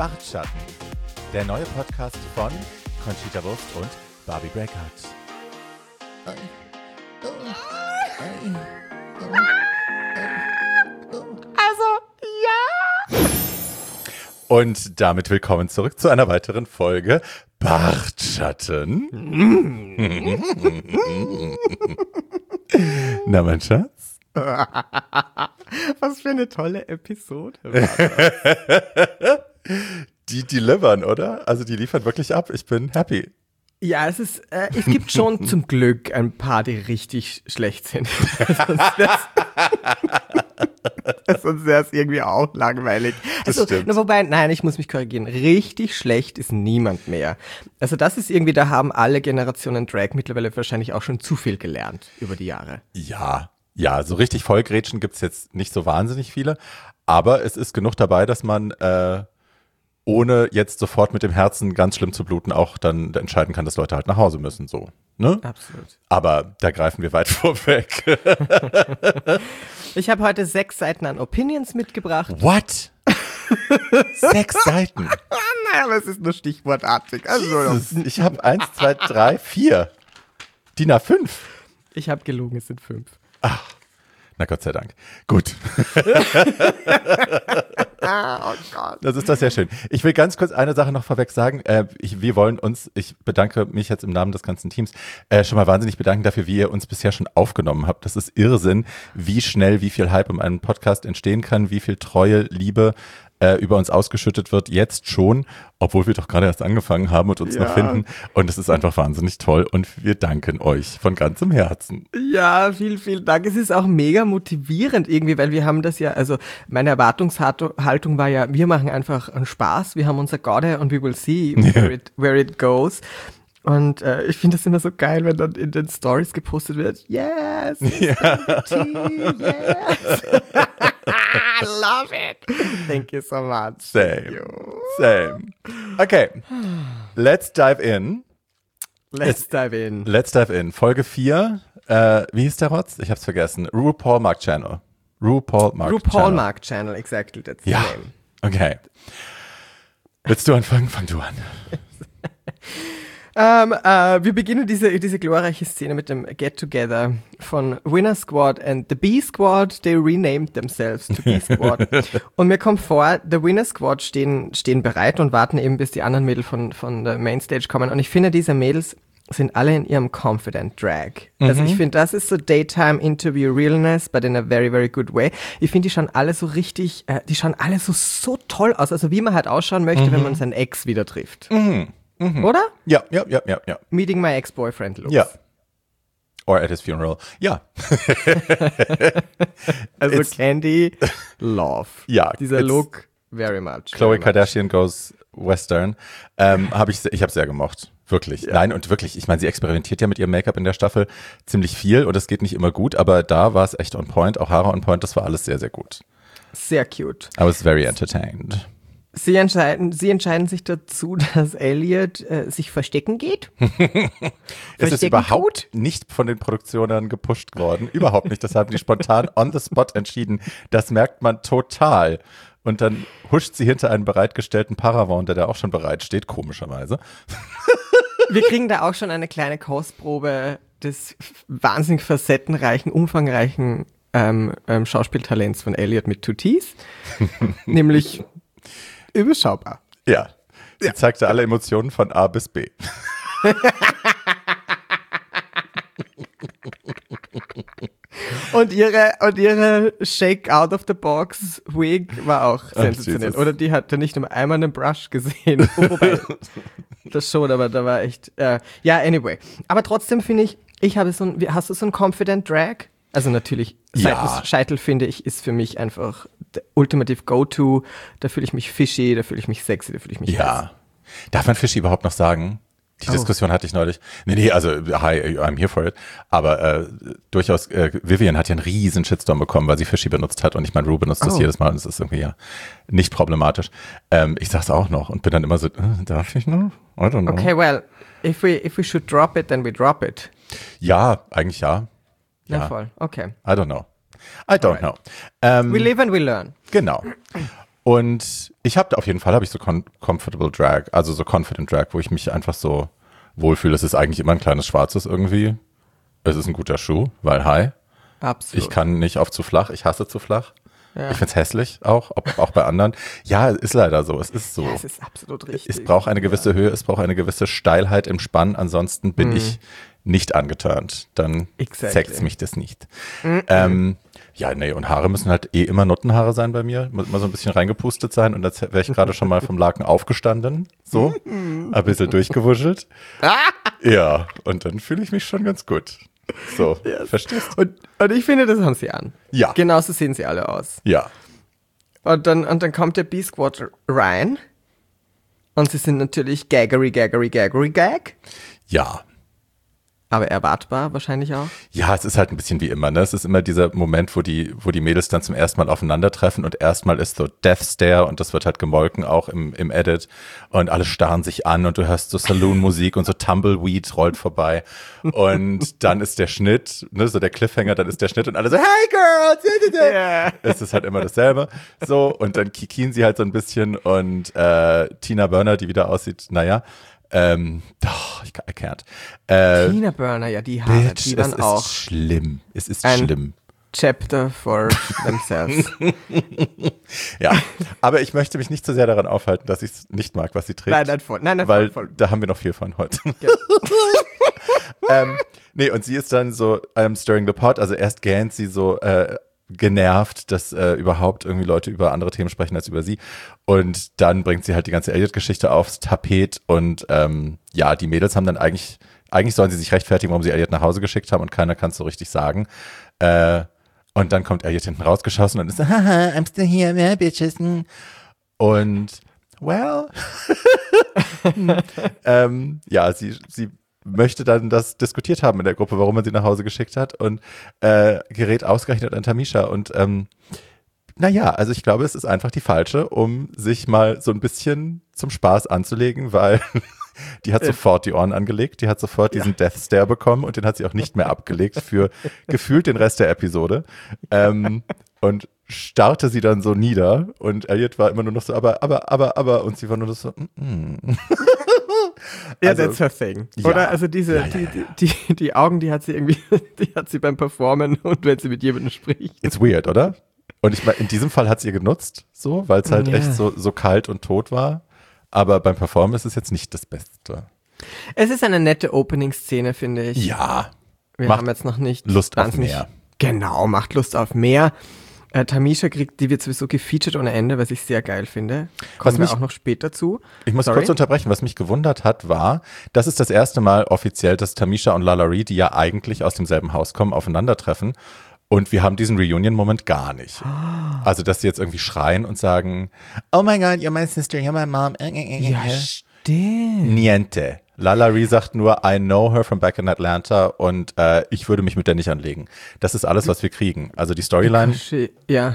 Bartschatten, der neue Podcast von Conchita Wurst und Barbie Breakout. Also, ja! Und damit willkommen zurück zu einer weiteren Folge Bartschatten. Na, mein Schatz? Was für eine tolle Episode. Die delivern, oder? Also die liefern wirklich ab. Ich bin happy. Ja, es gibt schon zum Glück ein paar, die richtig schlecht sind. Sonst wäre es irgendwie auch langweilig. Also, wobei, nein, ich muss mich korrigieren. Richtig schlecht ist niemand mehr. Also das ist irgendwie, da haben alle Generationen Drag mittlerweile wahrscheinlich auch schon zu viel gelernt über die Jahre. Ja, so richtig Vollgrätschen gibt's jetzt nicht so wahnsinnig viele. Aber es ist genug dabei, dass man ohne jetzt sofort mit dem Herzen ganz schlimm zu bluten auch dann entscheiden kann, dass Leute halt nach Hause müssen, so. Ne? Absolut. Aber da greifen wir weit vorweg. Ich habe heute 6 Seiten an Opinions mitgebracht. What? 6 Seiten? Naja, aber es ist nur stichwortartig. Also, ich habe 1, 2, 3, 4. DIN A5. Ich habe gelogen, es sind 5. Ach, na Gott sei Dank. Gut. Oh Gott. Das ist doch sehr schön. Ich will ganz kurz eine Sache noch vorweg sagen. Ich bedanke mich jetzt im Namen des ganzen Teams schon mal wahnsinnig bedanken dafür, wie ihr uns bisher schon aufgenommen habt. Das ist Irrsinn, wie schnell, wie viel Hype in einem Podcast entstehen kann, wie viel Treue, Liebe über uns ausgeschüttet wird, jetzt schon, obwohl wir doch gerade erst angefangen haben und uns noch finden. Und es ist einfach wahnsinnig toll und wir danken euch von ganzem Herzen. Ja, vielen Dank. Es ist auch mega motivierend irgendwie, weil wir haben das ja, also meine Erwartungshaltung war ja, wir machen einfach einen Spaß, wir haben unser Gaude und we will see where it goes. Und ich finde das immer so geil, wenn dann in den Stories gepostet wird, yes, yes. I love it. Thank you so much. Same. Okay, let's dive in. Let's dive in. Folge 4, wie hieß der Rotz? Ich hab's vergessen. RuPaul Mark Channel, exactly, that's the name. Okay. Willst du anfangen? Fang du an. Wir beginnen diese glorreiche Szene mit dem Get-Together von Winner Squad and the B Squad. They renamed themselves to B Squad. Und mir kommt vor, the Winner Squad stehen bereit und warten eben, bis die anderen Mädels von der Mainstage kommen. Und ich finde, diese Mädels sind alle in ihrem Confident Drag. Also ich finde, das ist so Daytime Interview Realness, but in a very, very good way. Ich finde, die schauen alle so richtig, die schauen alle so toll aus. Also wie man halt ausschauen möchte, wenn man seinen Ex wieder trifft. Oder? Ja. Meeting my ex-boyfriend looks. Ja. Or at his funeral. Ja. Also Candy, love. Ja. Dieser Look, very much. Khloe Kardashian goes Western. Ich habe sehr gemocht. Wirklich. Ja. Nein, und wirklich, ich meine, sie experimentiert ja mit ihrem Make-up in der Staffel ziemlich viel und es geht nicht immer gut, aber da war es echt on point, auch Haare on point, das war alles sehr, sehr gut. Sehr cute. I was very entertained. Sie entscheiden sich dazu, dass Elliot sich verstecken geht. Es ist überhaupt nicht von den Produktionen gepusht worden. Überhaupt nicht. Das haben die spontan on the spot entschieden. Das merkt man total. Und dann huscht sie hinter einen bereitgestellten Paravent, der da auch schon bereit steht, komischerweise. Wir kriegen da auch schon eine kleine Kostprobe des wahnsinnig facettenreichen, umfangreichen Schauspieltalents von Elliot mit Tutis. Nämlich überschaubar. Ja, sie zeigte alle Emotionen von A bis B. Und ihre Shake out of the box Wig war auch sensationell. Oder die hatte nicht nur einmal einen Brush gesehen. Wobei, das schon, aber da war echt, anyway. Aber trotzdem finde ich habe hast du so ein Confident Drag? Also natürlich, seitens Scheitel, finde ich, ist für mich einfach der ultimative Go-To. Da fühle ich mich fishy, da fühle ich mich sexy, da fühle ich mich heiß. Darf man fishy überhaupt noch sagen? Die Diskussion hatte ich neulich. Nee, also, hi, I'm here for it. Aber durchaus, Vivian hat ja einen riesen Shitstorm bekommen, weil sie fishy benutzt hat. Und ich meine, Ru benutzt das jedes Mal und es ist irgendwie nicht problematisch. Ich sag's auch noch und bin dann immer so, darf ich noch? I don't know. Okay, well, if we should drop it, then we drop it. Ja, eigentlich ja. Ja, voll. Okay. I don't know. We live and we learn. Genau. Und ich habe auf jeden Fall so Comfortable Drag, also so Confident Drag, wo ich mich einfach so wohlfühle. Es ist eigentlich immer ein kleines Schwarzes irgendwie. Es ist ein guter Schuh, weil Absolut. ich kann nicht auf zu flach, ich hasse zu flach. Ja. Ich find's hässlich auch bei anderen. Ja, ist leider so, es ist so. Ja, es ist absolut richtig. Es braucht eine gewisse Höhe, es braucht eine gewisse Steilheit im Spann, ansonsten bin ich nicht angeturnt. Dann sext mich das nicht. Ja, nee, und Haare müssen halt immer Nuttenhaare sein bei mir. Muss immer so ein bisschen reingepustet sein und jetzt wäre ich gerade schon mal vom Laken aufgestanden. So, ein bisschen durchgewuschelt. Ja, und dann fühle ich mich schon ganz gut. So, verstehst du? Und ich finde, das haben sie an. Ja. Genauso sehen sie alle aus. Ja. Und dann kommt der B-Squad rein und sie sind natürlich gaggery. Ja. Aber erwartbar wahrscheinlich auch. Ja, es ist halt ein bisschen wie immer, ne? Es ist immer dieser Moment, wo die Mädels dann zum ersten Mal aufeinandertreffen und erstmal ist so Death Stare und das wird halt gemolken auch im Edit und alle starren sich an und du hörst so Saloon-Musik und so Tumbleweed rollt vorbei und dann ist der Schnitt, ne, so der Cliffhanger, dann ist der Schnitt und alle so, hey girls! Yeah. Es ist halt immer dasselbe. So, und dann kikieren sie halt so ein bisschen und Tina Burner, die wieder aussieht, naja, ich can't. Tina Burner, ja, die Haare, Bitch, die waren auch. Es ist schlimm. Es ist ein schlimm. Chapter for themselves. Ja, aber ich möchte mich nicht so sehr daran aufhalten, dass ich es nicht mag, was sie trägt. Nein, weil voll. da haben wir noch viel von heute. Nee, und sie ist dann so stirring the pot, also erst gähnt sie so genervt, dass überhaupt irgendwie Leute über andere Themen sprechen als über sie. Und dann bringt sie halt die ganze Elliot-Geschichte aufs Tapet und ja, die Mädels haben dann eigentlich sollen sie sich rechtfertigen, warum sie Elliot nach Hause geschickt haben und keiner kann es so richtig sagen. Und dann kommt Elliot hinten rausgeschossen und ist so, haha, I'm still here, yeah, bitches. Und well, ja, sie möchte dann das diskutiert haben in der Gruppe, warum man sie nach Hause geschickt hat und gerät ausgerechnet an Tamisha und naja, also ich glaube, es ist einfach die falsche, um sich mal so ein bisschen zum Spaß anzulegen, weil die hat sofort die Ohren angelegt, die hat sofort diesen Death Stare bekommen und den hat sie auch nicht mehr abgelegt für gefühlt den Rest der Episode und starrte sie dann so nieder und Elliot war immer nur noch so, aber und sie war nur noch so, Ja, also, that's her thing. Ja. Oder? Also die Augen, die hat sie irgendwie, die hat sie beim Performen und wenn sie mit jemandem spricht. It's weird, oder? Und ich meine, in diesem Fall hat sie ihr genutzt, so, weil es halt echt so kalt und tot war. Aber beim Performen ist es jetzt nicht das Beste. Es ist eine nette Opening-Szene, finde ich. Ja. Wir haben jetzt noch nicht Lust auf mehr. Genau, macht Lust auf mehr. Tamisha die wird sowieso gefeatured ohne Ende, was ich sehr geil finde. Kommen wir auch noch später zu. Ich muss kurz unterbrechen. Was mich gewundert hat, war, das ist das erste Mal offiziell, dass Tamisha und LaLaurie, die ja eigentlich aus demselben Haus kommen, aufeinandertreffen. Und wir haben diesen Reunion-Moment gar nicht. Also, dass sie jetzt irgendwie schreien und sagen, oh my God, you're my sister, you're my mom. Ja, stimmt. Niente. LaLaurie sagt nur, I know her from back in Atlanta und ich würde mich mit der nicht anlegen. Das ist alles, was wir kriegen. Also die Storyline. Ja.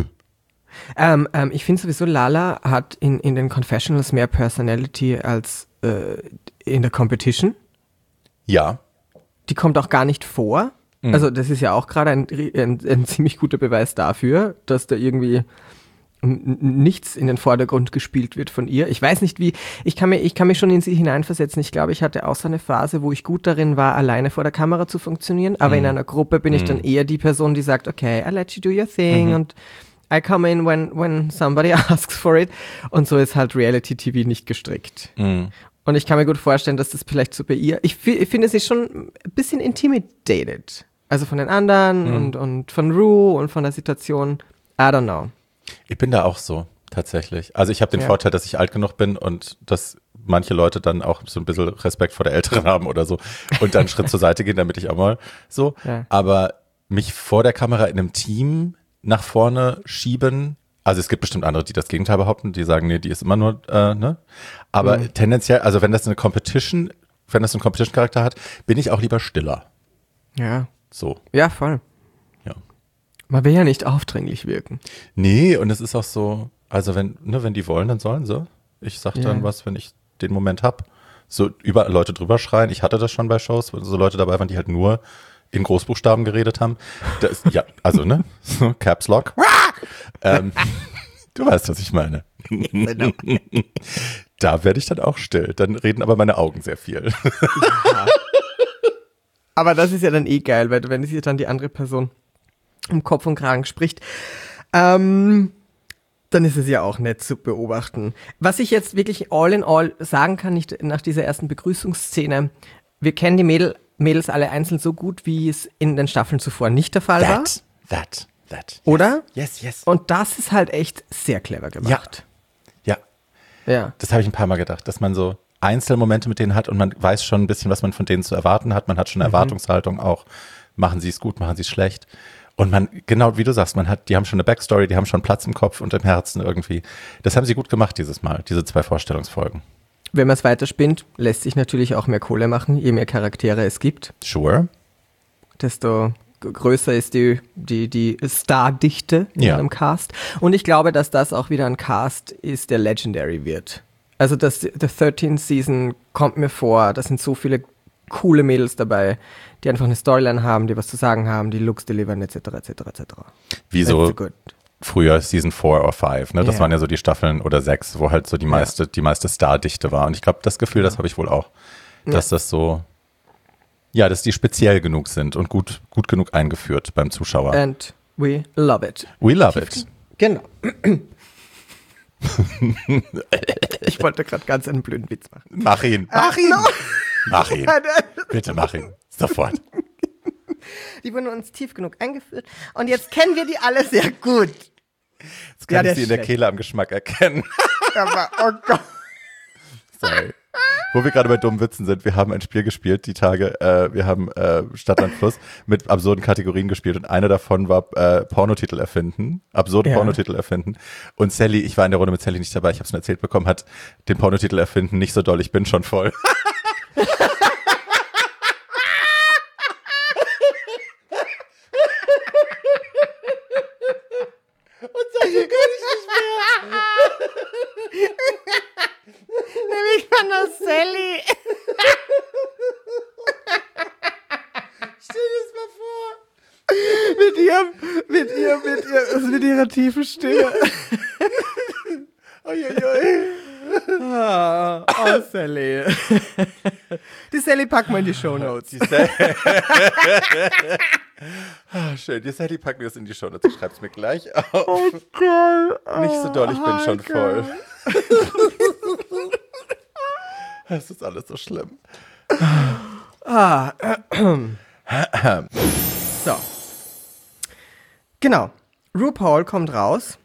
Ich finde sowieso, Lala hat in den Confessionals mehr Personality als in der Competition. Ja. Die kommt auch gar nicht vor. Also das ist ja auch gerade ein ziemlich guter Beweis dafür, dass da irgendwie nichts in den Vordergrund gespielt wird von ihr. Ich weiß nicht wie, ich kann mich schon in sie hineinversetzen. Ich glaube, ich hatte auch so eine Phase, wo ich gut darin war, alleine vor der Kamera zu funktionieren, aber in einer Gruppe bin ich dann eher die Person, die sagt, okay, I let you do your thing und I come in when somebody asks for it. Und so ist halt Reality-TV nicht gestrickt. Und ich kann mir gut vorstellen, dass das vielleicht so bei ihr, ich finde sie schon ein bisschen intimidated. Also von den anderen und von Rue und von der Situation. I don't know. Ich bin da auch so, tatsächlich. Also ich habe den Vorteil, dass ich alt genug bin und dass manche Leute dann auch so ein bisschen Respekt vor der Älteren haben oder so und dann einen Schritt zur Seite gehen, damit ich auch mal so. Ja. Aber mich vor der Kamera in einem Team nach vorne schieben, also es gibt bestimmt andere, die das Gegenteil behaupten, die sagen, nee, die ist immer nur, ne? Aber tendenziell, also wenn das einen Competition-Charakter hat, bin ich auch lieber stiller. Ja. So. Ja, voll. Ja. Man will ja nicht aufdringlich wirken. Nee, und es ist auch so, also wenn die wollen, dann sollen sie. Ich sag dann was, wenn ich den Moment hab. So überall Leute drüber schreien. Ich hatte das schon bei Shows, wo so Leute dabei waren, die halt nur in Großbuchstaben geredet haben. Das, ja, also, ne? So, Caps Lock. Du weißt, was ich meine. Genau. Da werde ich dann auch still. Dann reden aber meine Augen sehr viel. Ja. Aber das ist ja dann eh geil, weil wenn sich dann die andere Person um Kopf und Kragen spricht, dann ist es ja auch nett zu beobachten. Was ich jetzt wirklich all in all sagen kann, nicht nach dieser ersten Begrüßungsszene, wir kennen die Mädels alle einzeln so gut, wie es in den Staffeln zuvor nicht der Fall war. That. Oder? Yes. Und das ist halt echt sehr clever gemacht. Ja. Das habe ich ein paar Mal gedacht, dass man so Einzelmomente mit denen hat und man weiß schon ein bisschen, was man von denen zu erwarten hat. Man hat schon eine Erwartungshaltung auch. Machen sie es gut, machen sie es schlecht. Und man, genau wie du sagst, die haben schon eine Backstory, die haben schon Platz im Kopf und im Herzen irgendwie. Das haben sie gut gemacht dieses Mal, diese 2 Vorstellungsfolgen. Wenn man es weiterspinnt, lässt sich natürlich auch mehr Kohle machen, je mehr Charaktere es gibt. Sure. Desto größer ist die Stardichte in einem Cast. Und ich glaube, dass das auch wieder ein Cast ist, der legendary wird. Also das The 13th Season kommt mir vor, da sind so viele coole Mädels dabei, die einfach eine Storyline haben, die was zu sagen haben, die Looks delivern, etc. Wie so früher Season 4 oder 5, ne? Das waren ja so die Staffeln oder 6, wo halt so die meiste Stardichte war. Und ich glaube, das Gefühl, das habe ich wohl auch, dass das so, dass die speziell genug sind und gut genug eingeführt beim Zuschauer. And we love it. We love it. Genau. Ich wollte gerade ganz einen blöden Witz machen. Mach ihn. No. Mach ihn. Bitte mach ihn. Sofort. Die wurden uns tief genug eingeführt und jetzt kennen wir die alle sehr gut. Jetzt kann ich sie in der Kehle am Geschmack erkennen. Aber, oh Gott. Sorry. Wo wir gerade bei dummen Witzen sind, wir haben ein Spiel gespielt, die Tage, wir haben Stadt, Land, Fluss mit absurden Kategorien gespielt und eine davon war Pornotitel erfinden, Pornotitel erfinden. Und Sally, ich war in der Runde mit Sally nicht dabei, ich habe es mir erzählt bekommen, hat den Pornotitel erfinden, nicht so doll, ich bin schon voll. Und seitdem kann ich nicht mehr. Nämlich von der Sally. Stell dir das mal vor. Mit ihrer tiefen Stimme. Oh, Sally. Die Sally packen wir in die Shownotes. Schön, die Sally packen wir das in die Shownotes. Ich schreib's mir gleich auf. Oh Gott. Nicht so doll, ich bin schon voll. Es ist alles so schlimm. So. Genau. RuPaul kommt raus.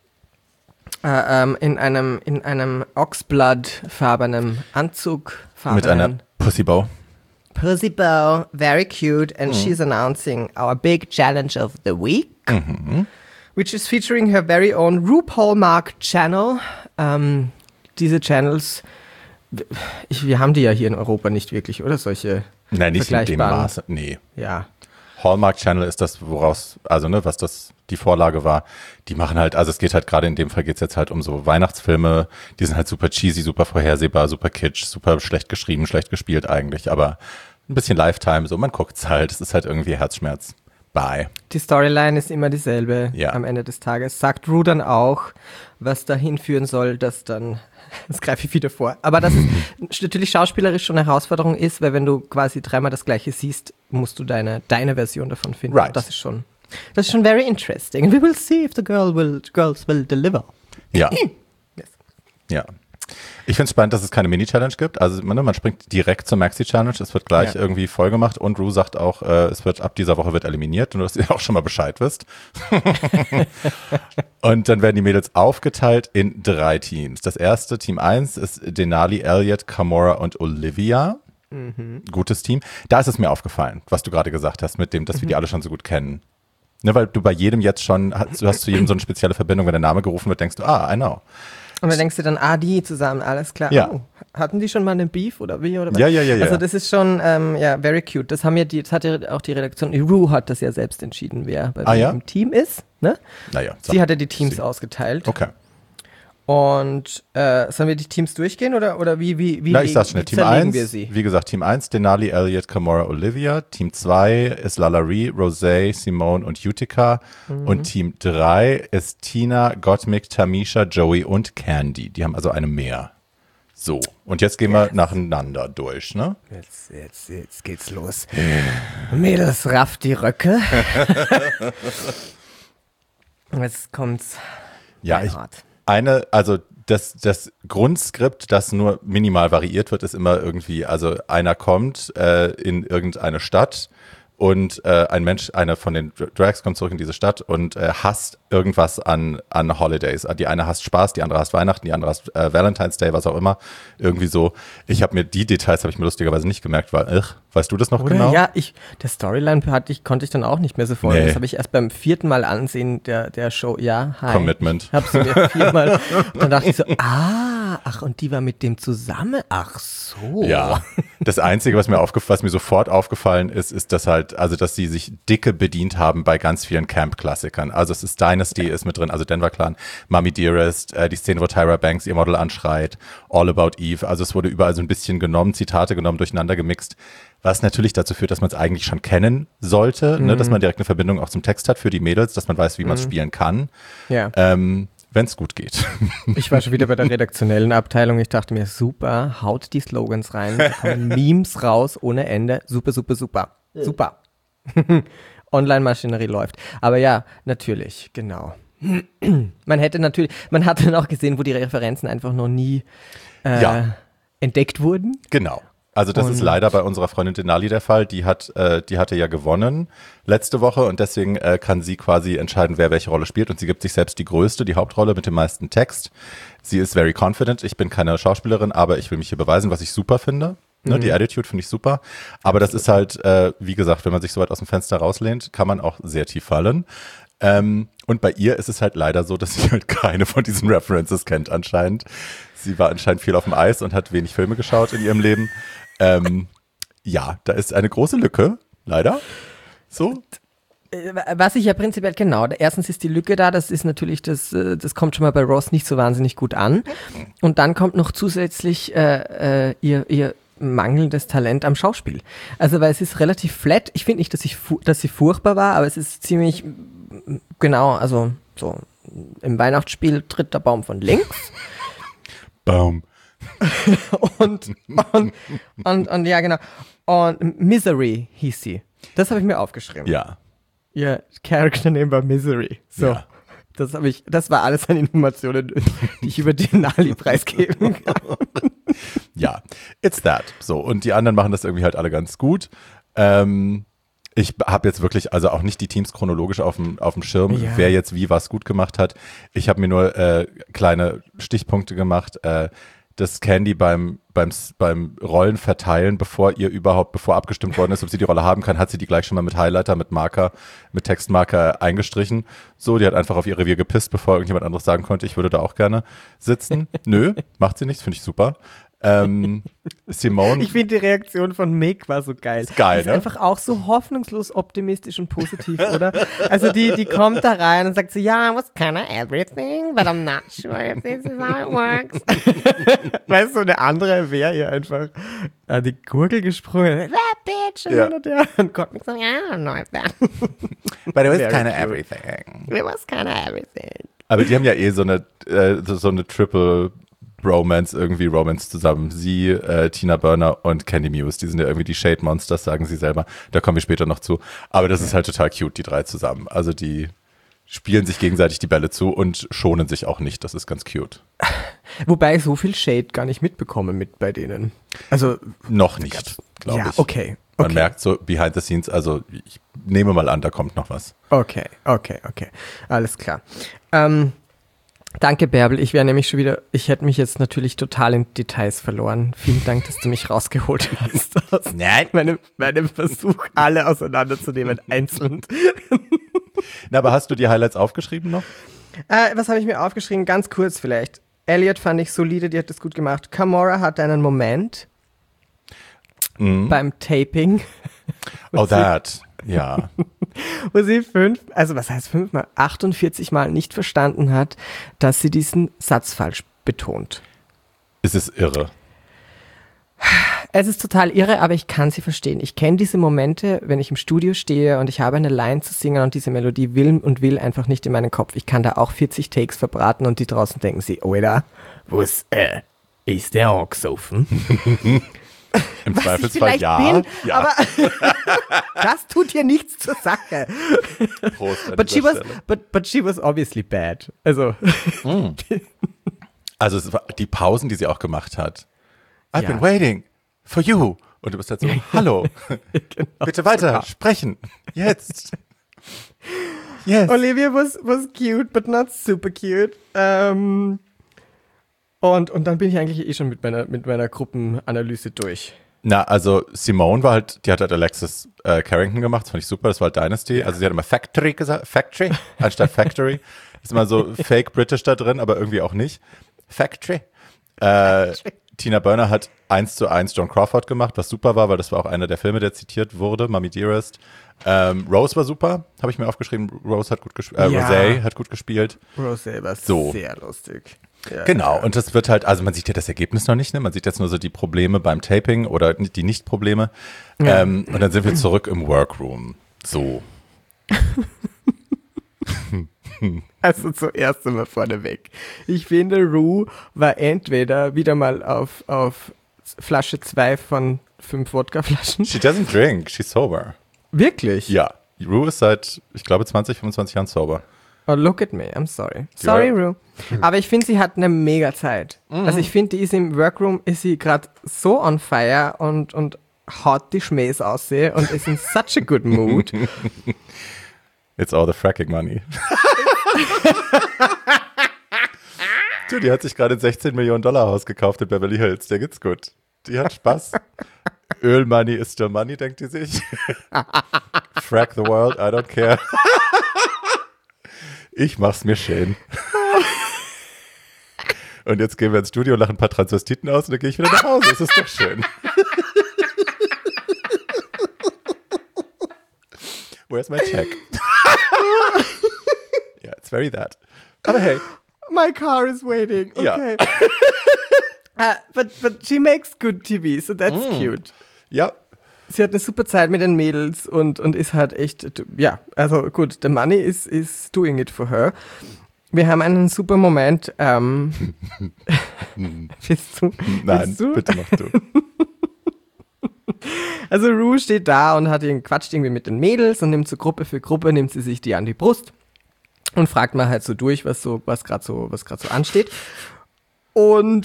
In einem Oxblood-farbenen Anzug. Mit einer Pussybow. Pussybow, very cute, and she's announcing our big challenge of the week, which is featuring her very own RuPaul Mark Channel. Diese Channels, wir haben die ja hier in Europa nicht wirklich, oder? Solche Nein, nicht in dem Maße, nee. Ja. Hallmark Channel ist das, woraus, also ne, was das die Vorlage war. Die machen halt, also es geht halt gerade in dem Fall geht's jetzt halt um so Weihnachtsfilme, die sind halt super cheesy, super vorhersehbar, super kitsch, super schlecht geschrieben, schlecht gespielt eigentlich, aber ein bisschen Lifetime, so man guckt's halt, es ist halt irgendwie Herzschmerz. Bye. Die Storyline ist immer dieselbe am Ende des Tages. Sagt Ru dann auch, was dahin führen soll, dass dann, das greife ich wieder vor, aber dass es natürlich schauspielerisch schon eine Herausforderung ist, weil wenn du quasi 3-mal das Gleiche siehst, musst du deine Version davon finden. Right. Das ist schon very interesting. And we will see if the girls will deliver. Ja. Yes. Ja. Ich finde es spannend, dass es keine Mini-Challenge gibt. Also man springt direkt zur Maxi-Challenge. Es wird gleich irgendwie voll gemacht und Ru sagt auch, es wird ab dieser Woche wird eliminiert, nur dass ihr auch schon mal Bescheid wisst. Und dann werden die Mädels aufgeteilt in 3 Teams. Das erste, Team 1, ist Denali, Elliot, Kamora und Olivia. Gutes Team. Da ist es mir aufgefallen, was du gerade gesagt hast, mit dem, dass wir die alle schon so gut kennen. Ne, weil du bei jedem jetzt schon, du hast zu jedem so eine spezielle Verbindung, wenn der Name gerufen wird, denkst du, I know. Und dann denkst du dann, die zusammen, alles klar. Ja. Oh, hatten die schon mal einen Beef oder wie? Oder was? Ja. Also das ist schon, very cute. Das hat ja auch die Redaktion, Ru hat das ja selbst entschieden, wer bei wem im Team ist. Ne? Naja. Sie hatte die Teams ausgeteilt. Okay. Und sollen wir die Teams durchgehen oder wie Na, ich sag's schnell. Team zerlegen 1, wir sie? wie gesagt, Team 1, Denali, Elliott, Kimura, Olivia. Team 2 ist Lalaurie, Rosé, Simone und Utica. Und Team 3 ist Tina, Gottmik, Tamisha, Joey und Candy. Die haben also eine mehr. So, und jetzt gehen wir nacheinander durch, ne? Jetzt geht's los. Mädels, rafft die Röcke. Jetzt kommt's. Ja, Hart. also das Grundskript, das nur minimal variiert wird, ist immer irgendwie, also einer kommt in irgendeine Stadt und einer von den Drags kommt zurück in diese Stadt und hasst irgendwas an Holidays. Die eine hasst Spaß, die andere hasst Weihnachten, die andere hasst Valentine's Day, was auch immer. Irgendwie so. Die Details habe ich mir lustigerweise nicht gemerkt, weil, weißt du das noch genau? Ja, der Storyline konnte ich dann auch nicht mehr so folgen. Nee. Das habe ich erst beim 4. Mal ansehen der Show. Ja, hi. Commitment. Ich habe sie mir 4 Mal. Und dann dachte ich so, und die war mit dem zusammen? Ach so. Ja, das Einzige, was mir sofort aufgefallen ist, dass sie sich dicke bedient haben bei ganz vielen Camp-Klassikern. Also es ist Dynasty ist mit drin, also Denver Clan, Mommy Dearest, die Szene, wo Tyra Banks ihr Model anschreit, All About Eve. Also es wurde überall so ein bisschen genommen, Zitate genommen, durcheinander gemixt, was natürlich dazu führt, dass man es eigentlich schon kennen sollte, ne, dass man direkt eine Verbindung auch zum Text hat für die Mädels, dass man weiß, wie man es spielen kann. Ja. Wenn es gut geht. Ich war schon wieder bei der redaktionellen Abteilung. Ich dachte mir, super, haut die Slogans rein, da kommen Memes raus ohne Ende. Super, super, super. Super. Online-Maschinerie läuft. Aber ja, natürlich, genau. Man hatte dann auch gesehen, wo die Referenzen einfach noch nie entdeckt wurden. Genau. Also das ist leider bei unserer Freundin Denali der Fall. Die hatte ja gewonnen letzte Woche und deswegen kann sie quasi entscheiden, wer welche Rolle spielt und sie gibt sich selbst die Hauptrolle mit dem meisten Text. Sie ist very confident. Ich bin keine Schauspielerin, aber ich will mich hier beweisen, was ich super finde. Ne, die Attitude finde ich super. Aber das ist halt, wie gesagt, wenn man sich so weit aus dem Fenster rauslehnt, kann man auch sehr tief fallen. Und bei ihr ist es halt leider so, dass sie halt keine von diesen References kennt anscheinend. Sie war anscheinend viel auf dem Eis und hat wenig Filme geschaut in ihrem Leben. Ja, da ist eine große Lücke, leider. So. Was ich ja prinzipiell, genau, erstens ist die Lücke da, das ist natürlich, das kommt schon mal bei Ross nicht so wahnsinnig gut an. Und dann kommt noch zusätzlich ihr mangelndes Talent am Schauspiel. Also, weil es ist relativ flat. Ich finde nicht, dass sie furchtbar war, aber es ist ziemlich, genau, also so im Weihnachtsspiel tritt der Baum von links. Baum. und ja, genau. Und Misery hieß sie. Das habe ich mir aufgeschrieben. Ja. Ihr Character Name war Misery. So. Ja. Das war alles an Informationen, die ich über den Denali preisgeben kann. Ja, it's that. So, und die anderen machen das irgendwie halt alle ganz gut. Ich habe jetzt wirklich, also auch nicht die Teams chronologisch auf dem Schirm, wer jetzt wie was gut gemacht hat. Ich habe mir nur kleine Stichpunkte gemacht, dass Candy beim Rollen verteilen, bevor abgestimmt worden ist, ob sie die Rolle haben kann, hat sie die gleich schon mal mit Highlighter, mit Textmarker eingestrichen. So, die hat einfach auf ihr Revier gepisst, bevor irgendjemand anderes sagen konnte, ich würde da auch gerne sitzen. Nö, macht sie nicht, finde ich super. Simone. Ich finde die Reaktion von Mick war so geil. Ist geil, die ist einfach auch so hoffnungslos optimistisch und positiv, oder? Also die kommt da rein und sagt so, ja, I was kind of everything, but I'm not sure if this is how it works. Weißt du, eine andere wäre ihr einfach an die Gurgel gesprungen. That bitch. Und Gott mich so, I don't know if that. But it was kind of everything. It was kind of everything. Aber die haben ja so eine Triple Romance zusammen. Sie, Tina Burner und Candy Muse, die sind ja irgendwie die Shade Monsters, sagen sie selber. Da kommen wir später noch zu. Aber das ist halt total cute, die drei zusammen. Also die spielen sich gegenseitig die Bälle zu und schonen sich auch nicht. Das ist ganz cute. Wobei ich so viel Shade gar nicht mitbekomme bei denen. Also noch nicht, glaube ich. Ja, okay. Man merkt so behind the scenes, also ich nehme mal an, da kommt noch was. Okay. Alles klar. Danke, Bärbel. Ich hätte mich jetzt natürlich total in Details verloren. Vielen Dank, dass du mich rausgeholt hast. Aus meinem Versuch, alle auseinanderzunehmen, einzeln. Na, aber hast du die Highlights aufgeschrieben noch? Was habe ich mir aufgeschrieben? Ganz kurz vielleicht. Elliott fand ich solide, die hat das gut gemacht. Kimura hatte einen Moment beim Taping. Oh, that. Ja. wo sie 48 Mal nicht verstanden hat, dass sie diesen Satz falsch betont. Es ist irre. Es ist total irre, aber ich kann sie verstehen. Ich kenne diese Momente, wenn ich im Studio stehe und ich habe eine Line zu singen und diese Melodie will einfach nicht in meinen Kopf. Ich kann da auch 40 Takes verbraten und die draußen denken sie, Oida, ist der angesoffen? Im Zweifelsfall ja. Ja. Aber das tut hier nichts zur Sache. Prost but she was obviously bad. Also, also es war die Pausen, die sie auch gemacht hat. I've been waiting for you. Und du bist halt so, hallo, genau, bitte weiter sprechen. Jetzt. Yes. Olivia was cute, but not super cute. Und dann bin ich eigentlich schon mit meiner Gruppenanalyse durch. Na, also Simone die hat halt Alexis Carrington gemacht, das fand ich super, das war halt Dynasty. Ja. Also sie hat immer Factory gesagt, Factory anstatt Factory. Ist immer so fake British da drin, aber irgendwie auch nicht. Factory. Tina Burner hat 1:1 John Crawford gemacht, was super war, weil das war auch einer der Filme, der zitiert wurde, Mommy Dearest. Rose war super, habe ich mir aufgeschrieben. Rose hat gut gespielt. Rosé hat gut gespielt. Rosé war sehr lustig. Ja, genau, und das wird halt, also man sieht ja das Ergebnis noch nicht, ne? Man sieht jetzt nur so die Probleme beim Taping oder die Nicht-Probleme. Ja. Und dann sind wir zurück im Workroom. So. Also zuerst einmal vorneweg. Ich finde, Rue war entweder wieder mal auf Flasche 2 von 5 Wodkaflaschen. She doesn't drink, she's sober. Wirklich? Ja, Rue ist seit, ich glaube, 20, 25 Jahren sober. Oh, look at me, I'm sorry. Sorry, Rue. Aber ich finde, sie hat eine mega Zeit. Also ich finde, die ist im Workroom, ist sie gerade so on fire und haut die Schmähs aussehen und ist in such a good mood. It's all the fracking money. Du, die hat sich gerade ein $16 Millionen Haus gekauft in Beverly Hills. Der geht's gut. Die hat Spaß. Ölmoney is still money, denkt die sich. Frack the world, I don't care. Ich mach's mir schön. Und jetzt gehen wir ins Studio, lachen ein paar Transvestiten aus und dann gehe ich wieder nach Hause. Das ist doch schön. Where's my check? Yeah, it's very that. Aber hey. My car is waiting. Okay. Ja. But she makes good TV, so that's cute. Ja. Sie hat eine super Zeit mit den Mädels und ist halt echt, ja, also gut, the money is doing it for her. Wir haben einen super Moment. Willst du? Nein, bitte mach du. Also Rue steht da und quatscht irgendwie mit den Mädels und nimmt so Gruppe für Gruppe, nimmt sie sich die an die Brust und fragt mal halt so durch, was gerade so ansteht. Und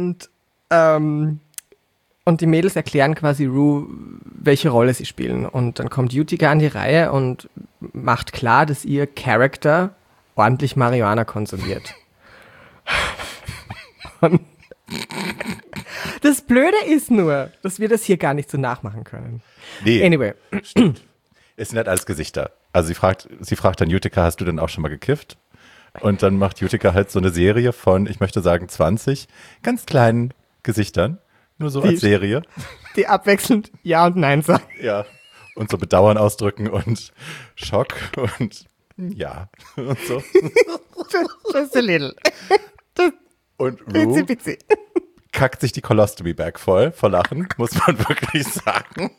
die Mädels erklären quasi Rue, welche Rolle sie spielen. Und dann kommt Utica an die Reihe und macht klar, dass ihr Charakter ordentlich Marihuana konsumiert. Und das Blöde ist nur, dass wir das hier gar nicht so nachmachen können. Nee. Anyway. Stimmt. Es sind halt alles Gesichter. Also sie fragt dann Utica, hast du denn auch schon mal gekifft? Und dann macht Utica halt so eine Serie von, ich möchte sagen 20 ganz kleinen Gesichtern. Nur so als Serie. Die abwechselnd Ja und Nein sagen. Ja. Und so Bedauern ausdrücken und Schock und ja. Und so. Just a little. Und Rue kackt sich die Colostomy Bag voll, vor Lachen, muss man wirklich sagen.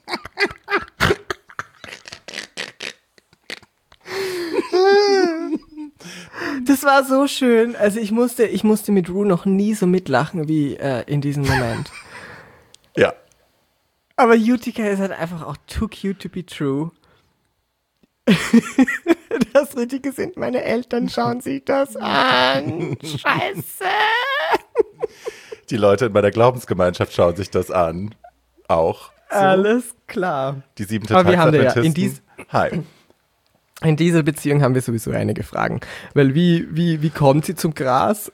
Das war so schön. Also ich musste mit Rue noch nie so mitlachen wie in diesem Moment. Ja. Aber Utica ist halt einfach auch too cute to be true. Das Richtige sind meine Eltern, schauen sich das an. Scheiße. Die Leute in meiner Glaubensgemeinschaft schauen sich das an. Auch. So. Alles klar. Die 7. Aber wir haben Tagsadventisten. Hi. In dieser Beziehung haben wir sowieso einige Fragen. Weil wie kommt sie zum Gras?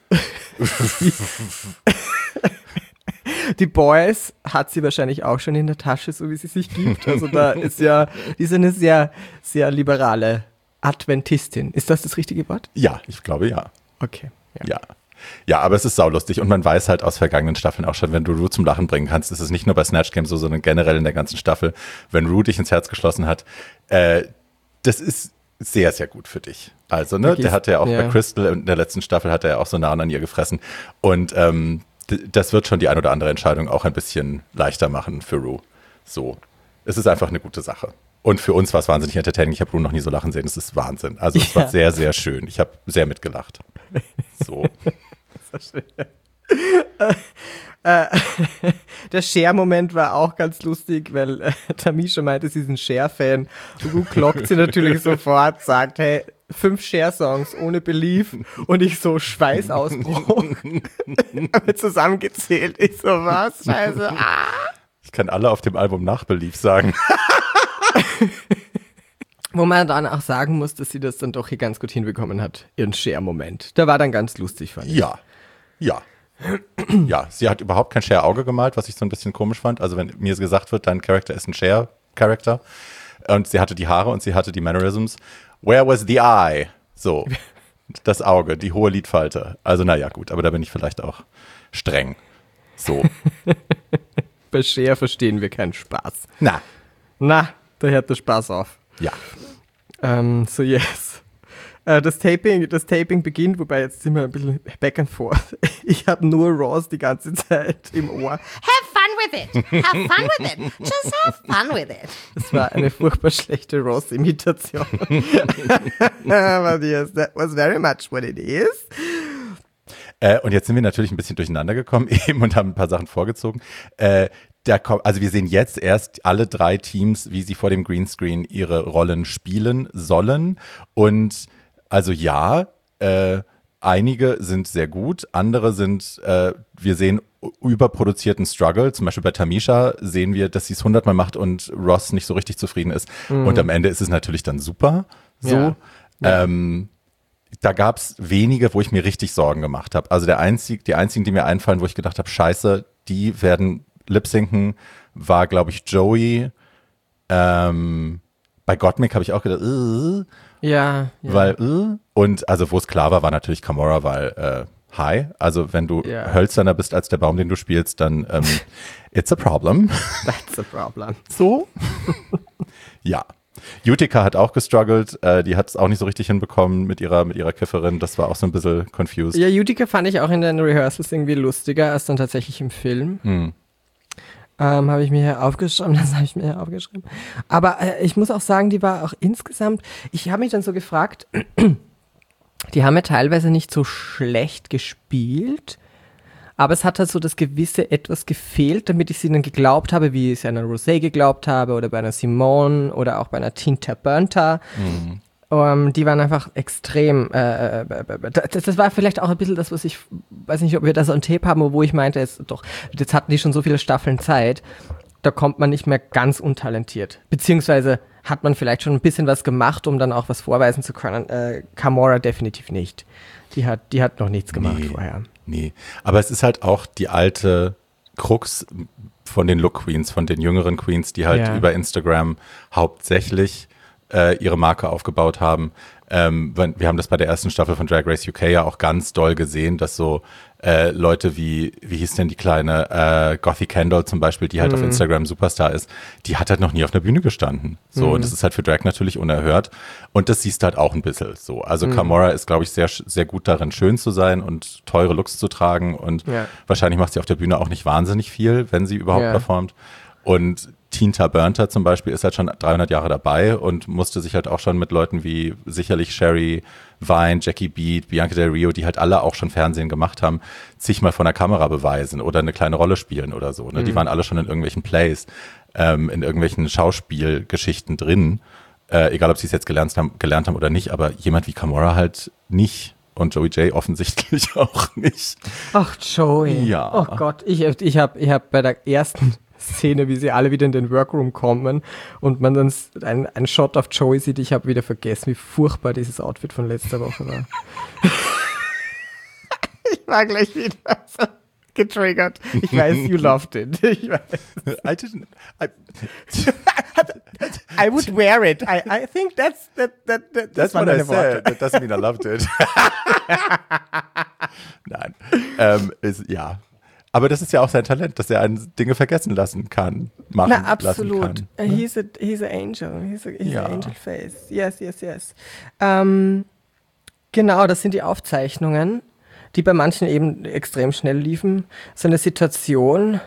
Die Boys hat sie wahrscheinlich auch schon in der Tasche, so wie sie sich gibt. Also da ist ja, die ist eine sehr, sehr liberale Adventistin. Ist das richtige Wort? Ja, ich glaube ja. Okay. Ja. Ja, aber es ist saulustig und man weiß halt aus vergangenen Staffeln auch schon, wenn du Rue zum Lachen bringen kannst, ist es nicht nur bei Snatch Game so, sondern generell in der ganzen Staffel, wenn Rue dich ins Herz geschlossen hat, das ist sehr, sehr gut für dich. Also, ne, der hatte ja auch bei Crystal in der letzten Staffel hat er ja auch so nah an ihr gefressen. Und das wird schon die ein oder andere Entscheidung auch ein bisschen leichter machen für Rue. So. Es ist einfach eine gute Sache. Und für uns war es wahnsinnig entertaining. Ich habe Rue noch nie so lachen sehen. Es ist Wahnsinn. Also es war sehr, sehr schön. Ich habe sehr mitgelacht. So. Das war schön. Der Cher-Moment war auch ganz lustig, weil Tamisha meinte, sie ist ein Cher-Fan. Rue klockt sie natürlich sofort, sagt, hey, 5 Cher-Songs ohne Belief und ich so Schweißausbruch. Haben wir zusammengezählt. Ich so, was? Scheiße. Ich kann alle auf dem Album nach Belief sagen. Wo man dann auch sagen muss, dass sie das dann doch hier ganz gut hinbekommen hat, ihren Cher-Moment. Der war dann ganz lustig, fand ich. Ja. Ja, sie hat überhaupt kein Cher-Auge gemalt, was ich so ein bisschen komisch fand. Also wenn mir gesagt wird, dein Charakter ist ein Cher-Charakter und sie hatte die Haare und sie hatte die Mannerisms. Where was the eye? So, das Auge, die hohe Lidfalte. Also naja, gut, aber da bin ich vielleicht auch streng. So. Bei Cher verstehen wir keinen Spaß. Na, da hört der Spaß auf. Ja. So yes. Das Taping beginnt, wobei jetzt sind wir ein bisschen back and forth. Ich habe nur Ross die ganze Zeit im Ohr. Have fun with it. Have fun with it. Just have fun with it. Das war eine furchtbar schlechte Ross-Imitation. Aber yes, that was very much what it is. Und jetzt sind wir natürlich ein bisschen durcheinander gekommen eben und haben ein paar Sachen vorgezogen. Also wir sehen jetzt erst alle 3 Teams, wie sie vor dem Greenscreen ihre Rollen spielen sollen. Und also ja, einige sind sehr gut, andere sind, wir sehen überproduzierten Struggle. Zum Beispiel bei Tamisha sehen wir, dass sie es 100-mal macht und Ross nicht so richtig zufrieden ist. Und am Ende ist es natürlich dann super. So. Ja. Da gab es wenige, wo ich mir richtig Sorgen gemacht habe. Also die einzigen, die mir einfallen, wo ich gedacht habe, scheiße, die werden lip-sinken, war, glaube ich, Joey. Bei Gottmik habe ich auch gedacht, Ja. weil, und also wo es klar war natürlich Gamora, weil, hi, also wenn du hölzerner bist als der Baum, den du spielst, dann it's a problem. That's a problem. So? Ja. Utica hat auch gestruggelt, die hat es auch nicht so richtig hinbekommen mit ihrer Kifferin, das war auch so ein bisschen confused. Ja, Utica fand ich auch in den Rehearsals irgendwie lustiger als dann tatsächlich im Film. Habe ich mir hier aufgeschrieben, Aber ich muss auch sagen, die war auch insgesamt, ich habe mich dann so gefragt, die haben ja teilweise nicht so schlecht gespielt, aber es hat halt so das gewisse Etwas gefehlt, damit ich sie dann geglaubt habe, wie ich es einer Rosé geglaubt habe oder bei einer Simone oder auch bei einer Tinta Burnta. Die waren einfach extrem, das war vielleicht auch ein bisschen das, was ich, weiß nicht, ob wir da so ein Tape haben, wo ich meinte, jetzt hatten die schon so viele Staffeln Zeit, da kommt man nicht mehr ganz untalentiert. Beziehungsweise hat man vielleicht schon ein bisschen was gemacht, um dann auch was vorweisen zu können. Gamora definitiv nicht. Die hat noch nichts gemacht vorher. Nee, aber es ist halt auch die alte Krux von den Look Queens, von den jüngeren Queens, die halt über Instagram hauptsächlich ihre Marke aufgebaut haben. Wir haben das bei der ersten Staffel von Drag Race UK ja auch ganz doll gesehen, dass so Leute wie hieß denn die kleine Gothy Kendall zum Beispiel, die halt auf Instagram Superstar ist, die hat halt noch nie auf einer Bühne gestanden. So, und das ist halt für Drag natürlich unerhört. Und das siehst du halt auch ein bisschen so. Also Gamora ist, glaube ich, sehr, sehr gut darin, schön zu sein und teure Looks zu tragen. Und wahrscheinlich macht sie auf der Bühne auch nicht wahnsinnig viel, wenn sie überhaupt performt. Und Tinta Burnta zum Beispiel ist halt schon 300 Jahre dabei und musste sich halt auch schon mit Leuten wie sicherlich Sherry, Vine, Jackie Beat, Bianca Del Rio, die halt alle auch schon Fernsehen gemacht haben, sich mal von der Kamera beweisen oder eine kleine Rolle spielen oder so. Ne? Die waren alle schon in irgendwelchen Plays, in irgendwelchen Schauspielgeschichten drin, egal ob sie es jetzt gelernt haben oder nicht, aber jemand wie Gamora halt nicht. Und Joey J offensichtlich auch nicht. Ach, Joey. Ja. Oh Gott, ich hab bei der ersten Szene, wie sie alle wieder in den Workroom kommen und man dann einen Shot auf Joey sieht, ich habe wieder vergessen, wie furchtbar dieses Outfit von letzter Woche war. Ich war gleich wieder so getriggert. Ich weiß, you loved it. Ich weiß. I didn't. I would wear it. I think that's what I said. That doesn't mean I loved it. Nein. Ja. Aber das ist ja auch sein Talent, dass er einen Dinge vergessen lassen kann, machen Na, absolut. lassen kann. He's a angel. He's Ja. a angel face. Yes. Genau, das sind die Aufzeichnungen, die bei manchen eben extrem schnell liefen. So eine Situation,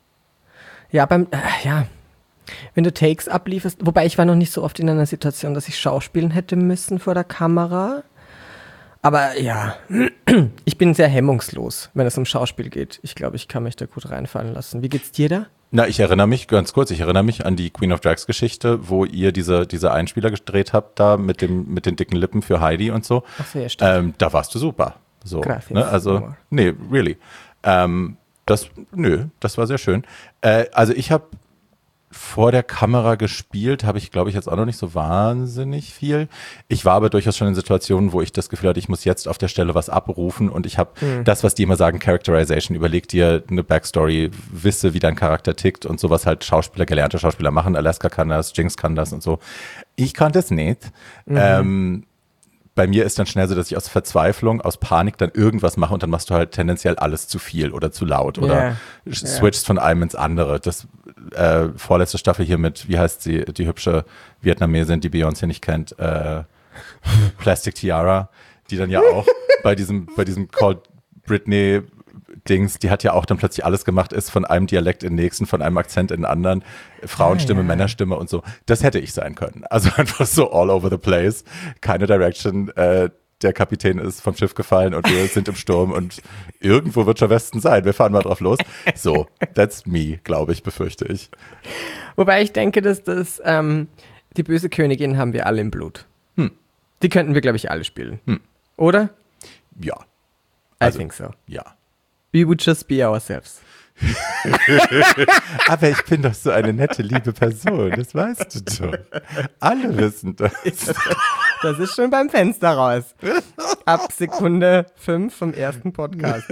wenn du Takes ablieferst, wobei ich war noch nicht so oft in einer Situation, dass ich schauspielen hätte müssen vor der Kamera. Aber ja, ich bin sehr hemmungslos, wenn es um Schauspiel geht. Ich glaube, ich kann mich da gut reinfallen lassen. Wie geht's dir da? Na, ich erinnere mich an die Queen of Drags Geschichte, wo ihr diese Einspieler gedreht habt, da mit den dicken Lippen für Heidi und so. Ach so, ja, stimmt. Da warst du super. So, Gracias. ne? Also, nee, really. Das war sehr schön. Also ich habe vor der Kamera gespielt, habe ich, glaube ich, jetzt auch noch nicht so wahnsinnig viel. Ich war aber durchaus schon in Situationen, wo ich das Gefühl hatte, ich muss jetzt auf der Stelle was abrufen und ich habe das, was die immer sagen, Characterization, überleg dir eine Backstory, wisse, wie dein Charakter tickt und sowas halt gelernte Schauspieler machen. Alaska kann das, Jinx kann das und so. Ich konnte es nicht. Bei mir ist dann schnell so, dass ich aus Verzweiflung, aus Panik dann irgendwas mache und dann machst du halt tendenziell alles zu viel oder zu laut oder switchst von einem ins andere. Das vorletzte Staffel hier mit, wie heißt sie, die hübsche Vietnamesin, die Beyoncé nicht kennt, Plastic Tiara, die dann ja auch bei diesem Called Britney Dings, die hat ja auch dann plötzlich alles gemacht, ist von einem Dialekt in den nächsten, von einem Akzent in den anderen, Frauenstimme, Männerstimme und so. Das hätte ich sein können. Also einfach so all over the place, keine Direction, der Kapitän ist vom Schiff gefallen und wir sind im Sturm und irgendwo wird schon Westen sein, wir fahren mal drauf los. So, that's me, glaube ich, befürchte ich. Wobei ich denke, dass die böse Königin haben wir alle im Blut. Die könnten wir, glaube ich, alle spielen. Oder? Ja. I think so. Ja. We would just be ourselves. Aber ich bin doch so eine nette, liebe Person, das weißt du doch. Alle wissen das. Das ist schon beim Fenster raus. Ab Sekunde 5 vom ersten Podcast.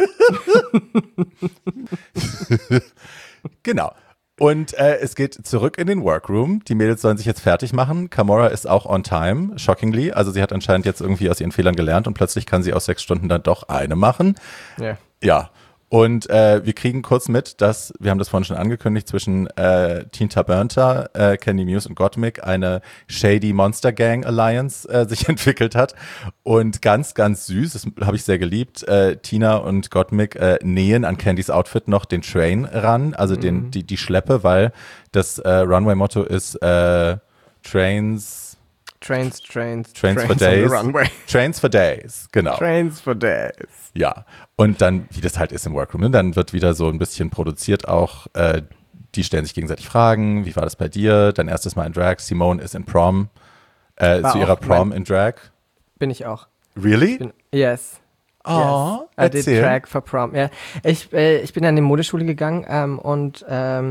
Genau. Und es geht zurück in den Workroom. Die Mädels sollen sich jetzt fertig machen. Kamora ist auch on time, shockingly. Also sie hat anscheinend jetzt irgendwie aus ihren Fehlern gelernt und plötzlich kann sie aus 6 Stunden dann doch eine machen. Ja. Ja. Und wir kriegen kurz mit, dass, wir haben das vorhin schon angekündigt, zwischen Teen Tabernta, Candy Muse und Gottmik eine Shady Monster Gang Alliance sich entwickelt hat. Und ganz, ganz süß, das habe ich sehr geliebt, Tina und Gottmik nähen an Candys Outfit noch den Train ran, also die Schleppe, weil das Runway-Motto ist Trains for Days. Trains for Days, genau. Trains for Days. Ja, und dann, wie das halt ist im Workroom, ne? Dann wird wieder so ein bisschen produziert auch, die stellen sich gegenseitig Fragen, wie war das bei dir, dein erstes Mal in Drag, Simone ist in Prom, zu ihrer Prom in Drag. Bin ich auch. Really? Yes. Oh, yes. I did Drag for Prom. Ja. Ich bin an die Modeschule gegangen und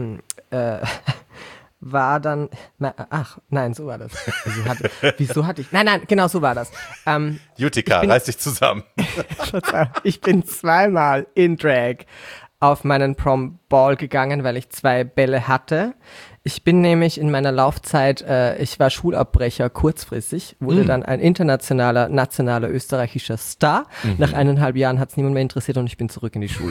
war dann, nein, so war das. Wieso hatte ich, nein, genau so war das. Utica, reiß dich zusammen. Ich bin zweimal in Drag auf meinen Prom-Ball gegangen, weil ich 2 Bälle hatte. Ich bin nämlich in meiner Laufzeit, ich war Schulabbrecher kurzfristig, wurde dann ein internationaler, nationaler österreichischer Star. Nach 1,5 Jahren hat es niemand mehr interessiert und ich bin zurück in die Schule.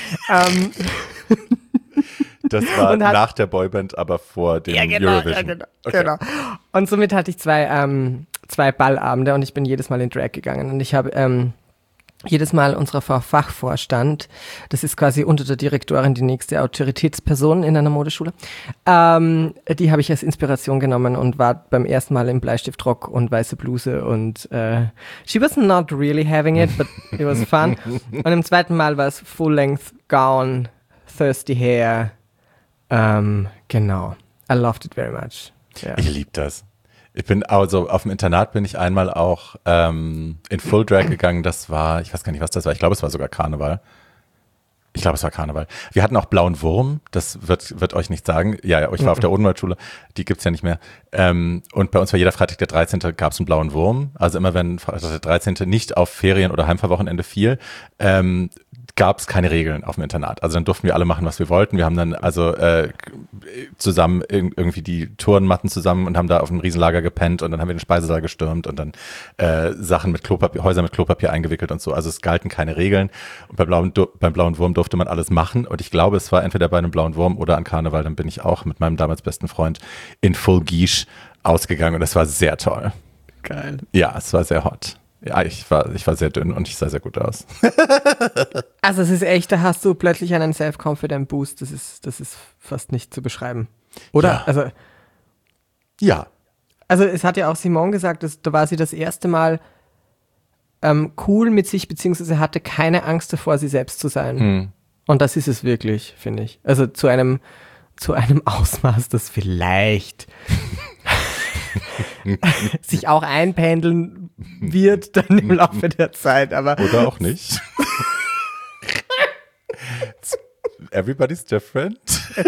Das war nach der Boyband, aber vor dem Eurovision. Ja, genau. Und somit hatte ich 2 Ballabende und ich bin jedes Mal in Drag gegangen. Und ich habe jedes Mal unserer Fachvorstand, das ist quasi unter der Direktorin die nächste Autoritätsperson in einer Modeschule, die habe ich als Inspiration genommen und war beim ersten Mal im Bleistiftrock und weiße Bluse und she was not really having it, but it was fun. Und im zweiten Mal war es Full-Length Gown, Thirsty Hair. Genau. I loved it very much. Yeah. Ich liebe das. Ich bin also auf dem Internat bin ich einmal auch in Full Drag gegangen. Das war, ich weiß gar nicht, was das war. Ich glaube, es war sogar Karneval. Ich glaube, es war Karneval. Wir hatten auch Blauen Wurm. Das wird euch nicht sagen. Ja, ich war auf der Odenwaldschule. Die gibt's ja nicht mehr. Und bei uns war jeder Freitag der 13. gab es einen Blauen Wurm. Also immer wenn Freitag der 13. nicht auf Ferien- oder Heimfahrwochenende fiel, gab es keine Regeln auf dem Internat. Also dann durften wir alle machen, was wir wollten. Wir haben dann also zusammen irgendwie die Turnmatten zusammen und haben da auf einem Riesenlager gepennt und dann haben wir den Speisesaal gestürmt und dann Sachen mit Klopapier, Häuser mit Klopapier eingewickelt und so. Also es galten keine Regeln. Und beim Blauen Wurm durfte man alles machen. Und ich glaube, es war entweder bei einem Blauen Wurm oder an Karneval. Dann bin ich auch mit meinem damals besten Freund in Full Guiche ausgegangen und es war sehr toll. Geil. Ja, es war sehr hot. Ja, ich war sehr dünn und ich sah sehr gut aus. Also es ist echt, da hast du plötzlich einen Self-Confident Boost, das ist fast nicht zu beschreiben. Oder? Ja. Ja. Also es hat ja auch Simone gesagt, da war sie das erste Mal cool mit sich, beziehungsweise hatte keine Angst davor, sie selbst zu sein. Und das ist es wirklich, finde ich. Also zu einem Ausmaß, das vielleicht sich auch einpendeln wird dann im Laufe der Zeit, aber oder auch nicht. Everybody's different.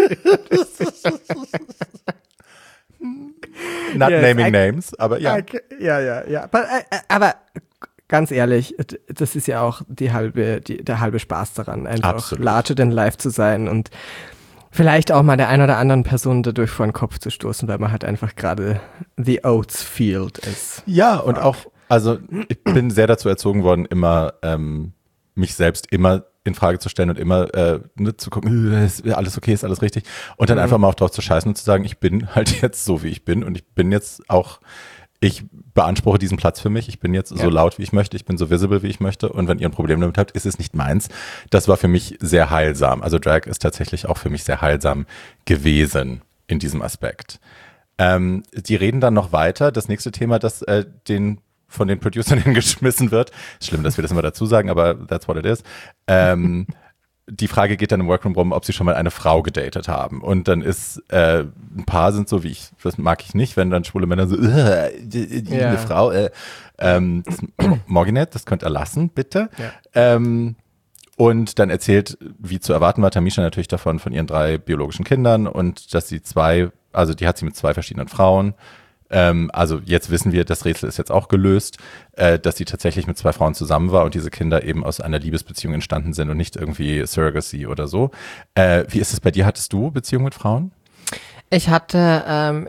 Not Yes, naming names, aber ja. Ja. Aber ganz ehrlich, das ist ja auch der halbe Spaß daran, einfach Absolut. larger than life zu sein und vielleicht auch mal der ein oder anderen Person dadurch vor den Kopf zu stoßen, weil man halt einfach gerade the Oats Field ist. Ja, und auch, also ich bin sehr dazu erzogen worden, immer mich selbst immer in Frage zu stellen und immer zu gucken, ist alles okay, ist alles richtig. Und dann einfach mal auch drauf zu scheißen und zu sagen, ich bin halt jetzt so, wie ich bin und ich bin jetzt auch, ich beanspruche diesen Platz für mich, ich bin jetzt so laut, wie ich möchte, ich bin so visible, wie ich möchte und wenn ihr ein Problem damit habt, ist es nicht meins. Das war für mich sehr heilsam. Also Drag ist tatsächlich auch für mich sehr heilsam gewesen in diesem Aspekt. Die reden dann noch weiter. Das nächste Thema, das von den Producern hingeschmissen wird. Ist schlimm, dass wir das immer dazu sagen, aber that's what it is. Die Frage geht dann im Workroom rum, ob sie schon mal eine Frau gedatet haben. Und dann ist, ein paar sind so wie ich, das mag ich nicht, wenn dann schwule Männer so, eine Frau, Morginette, das könnt ihr lassen, bitte. Ja. Und dann erzählt, wie zu erwarten war, Tamisha natürlich davon, von ihren 3 biologischen Kindern und dass sie die hat sie mit 2 verschiedenen Frauen. Also jetzt wissen wir, das Rätsel ist jetzt auch gelöst, dass sie tatsächlich mit 2 Frauen zusammen war und diese Kinder eben aus einer Liebesbeziehung entstanden sind und nicht irgendwie Surrogacy oder so. Wie ist es bei dir? Hattest du Beziehungen mit Frauen? Ich hatte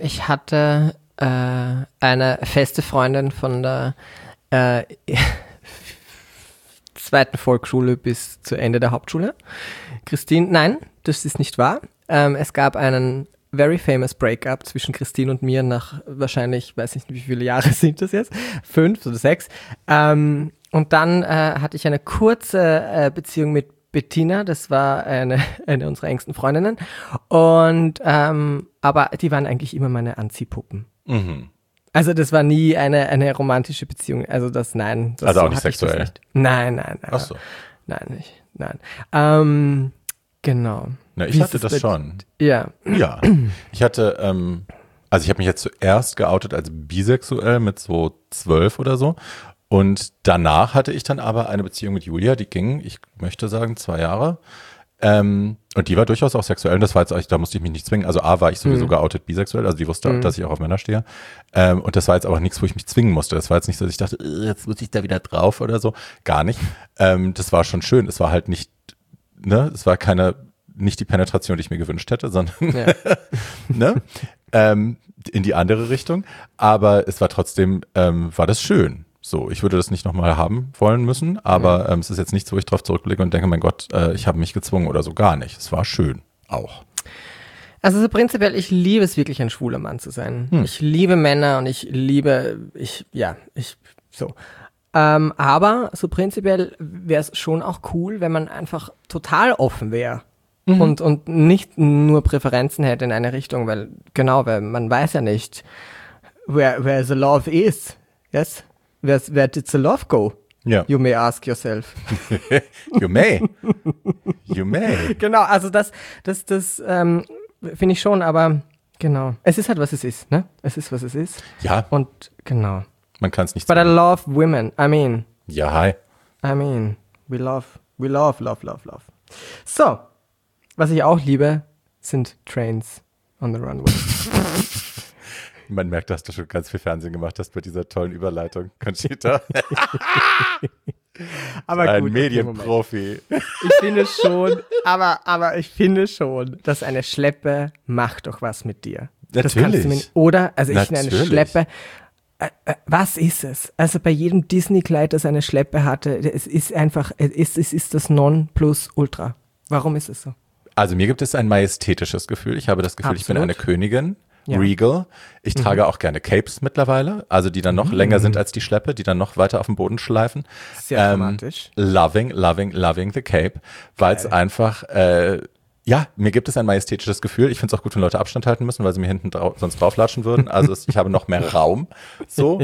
eine feste Freundin von der 2. Volksschule bis zu Ende der Hauptschule. Christine, nein, das ist nicht wahr. Es gab einen very famous Breakup zwischen Christine und mir nach wahrscheinlich, weiß nicht, wie viele Jahre sind das jetzt? 5 oder 6. Und dann hatte ich eine kurze Beziehung mit Bettina, das war eine unserer engsten Freundinnen. Und aber die waren eigentlich immer meine Anziehpuppen. Mhm. Also das war nie eine romantische Beziehung. Also nein. Das also auch so nicht sexuell? Nicht. Nein. Ach so. Nein. Genau. Na, ich hatte das schon. Ja. Ja. Ich hatte, also ich habe mich jetzt zuerst geoutet als bisexuell mit so 12 oder so. Und danach hatte ich dann aber eine Beziehung mit Julia, die ging, ich möchte sagen, 2 Jahre. Und die war durchaus auch sexuell. Und das war jetzt, da musste ich mich nicht zwingen. Also A, war ich sowieso geoutet bisexuell, also die wusste, dass ich auch auf Männer stehe. Und das war jetzt aber nichts, wo ich mich zwingen musste. Das war jetzt nicht so, dass ich dachte, jetzt muss ich da wieder drauf oder so. Gar nicht. Das war schon schön. Es war halt nicht, es war nicht die Penetration, die ich mir gewünscht hätte, sondern in die andere Richtung. Aber es war trotzdem, war das schön. So, ich würde das nicht nochmal haben wollen müssen, aber es ist jetzt nichts, wo ich drauf zurückblicke und denke, mein Gott, ich habe mich gezwungen oder so, gar nicht. Es war schön, auch. Also so prinzipiell, ich liebe es wirklich, ein schwuler Mann zu sein. Ich liebe Männer und aber so prinzipiell wäre es schon auch cool, wenn man einfach total offen wäre. Und nicht nur Präferenzen hätte in eine Richtung, weil man weiß ja nicht, where the love is. Yes? Where did the love go? Ja. You may ask yourself. You may. You may. Genau, also das finde ich schon, aber genau. Es ist halt, was es ist, ne? Es ist, was es ist. Ja. Und genau. Man kann es nicht But I sagen. love women. Ja, hi. We love. So. Was ich auch liebe, sind Trains on the Runway. Man merkt, dass du schon ganz viel Fernsehen gemacht hast bei dieser tollen Überleitung, Conchita. Aber Ein gut, Medienprofi. Ich finde schon, aber ich finde schon, dass eine Schleppe macht doch was mit dir. Das kannst du Natürlich. oder? Also ich finde eine Natürlich. Schleppe. Was ist es? Also bei jedem Disney-Kleid, das eine Schleppe hatte, es ist einfach, es ist das Nonplusultra. Warum ist es so? Also mir gibt es ein majestätisches Gefühl. Ich habe das Gefühl, ich bin Absolut. eine Königin. Ja. Regal. Ich trage auch gerne Capes mittlerweile, also die dann noch länger sind als die Schleppe, die dann noch weiter auf dem Boden schleifen. Sehr dramatisch. Loving the Cape, weil es einfach, ja, mir gibt es ein majestätisches Gefühl. Ich finde es auch gut, wenn Leute Abstand halten müssen, weil sie mir hinten sonst drauflatschen würden. Also ich habe noch mehr Raum. So,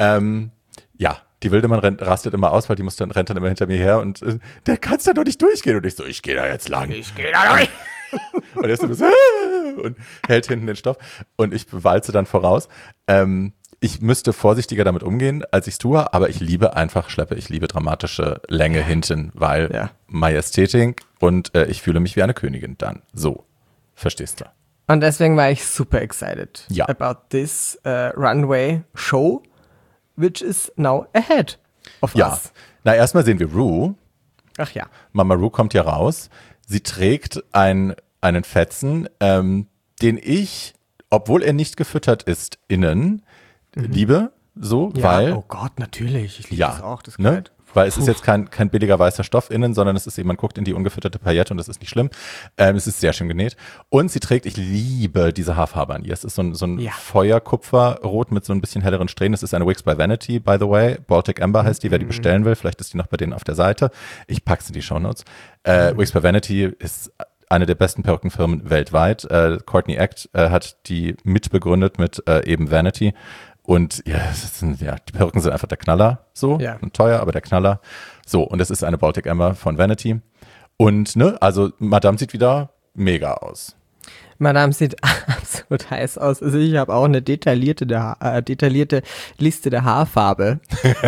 ja. Die Wildemann rastet immer aus, weil die rennt dann immer hinter mir her und der kann's da doch nicht durchgehen. Und ich so, ich gehe da jetzt lang. Ich gehe da durch. Und er ist so und hält hinten den Stoff. Und ich walze dann voraus. Ich müsste vorsichtiger damit umgehen, als ich es tue, aber ich liebe einfach Schleppe. Ich liebe dramatische Länge hinten, weil Majestätik und ich fühle mich wie eine Königin dann. So, verstehst du? Und deswegen war ich super excited Ja. about this runway show, which is now ahead of Ja. us. Na, erstmal sehen wir Rue. Ach ja. Mama Rue kommt ja raus. Sie trägt einen Fetzen, den ich, obwohl er nicht gefüttert ist, innen, liebe, so, Ja, weil, oh Gott, natürlich. Ich liebe ja, das auch, das ne? Kleid. Weil es ist jetzt kein billiger weißer Stoff innen, sondern es ist eben, man guckt in die ungefütterte Paillette und das ist nicht schlimm. Es ist sehr schön genäht. Und sie trägt, ich liebe diese Haarfarbe an ihr. Es ist so ein Ja. Feuerkupferrot mit so ein bisschen helleren Strähnen. Das ist eine Wigs by Vanity, by the way. Baltic Amber heißt die, wer die bestellen will. Vielleicht ist die noch bei denen auf der Seite. Ich pack's in die Shownotes. Wigs by Vanity ist eine der besten Perückenfirmen weltweit. Courtney Act hat die mitbegründet mit eben Vanity. Und ja, die Perücken sind einfach der Knaller, so, Ja. und teuer, aber der Knaller. So, und es ist eine Baltic Amber von Vanity. Und, ne, also Madame sieht wieder mega aus. Madame sieht absolut heiß aus. Also ich habe auch eine detaillierte Liste der Haarfarbe.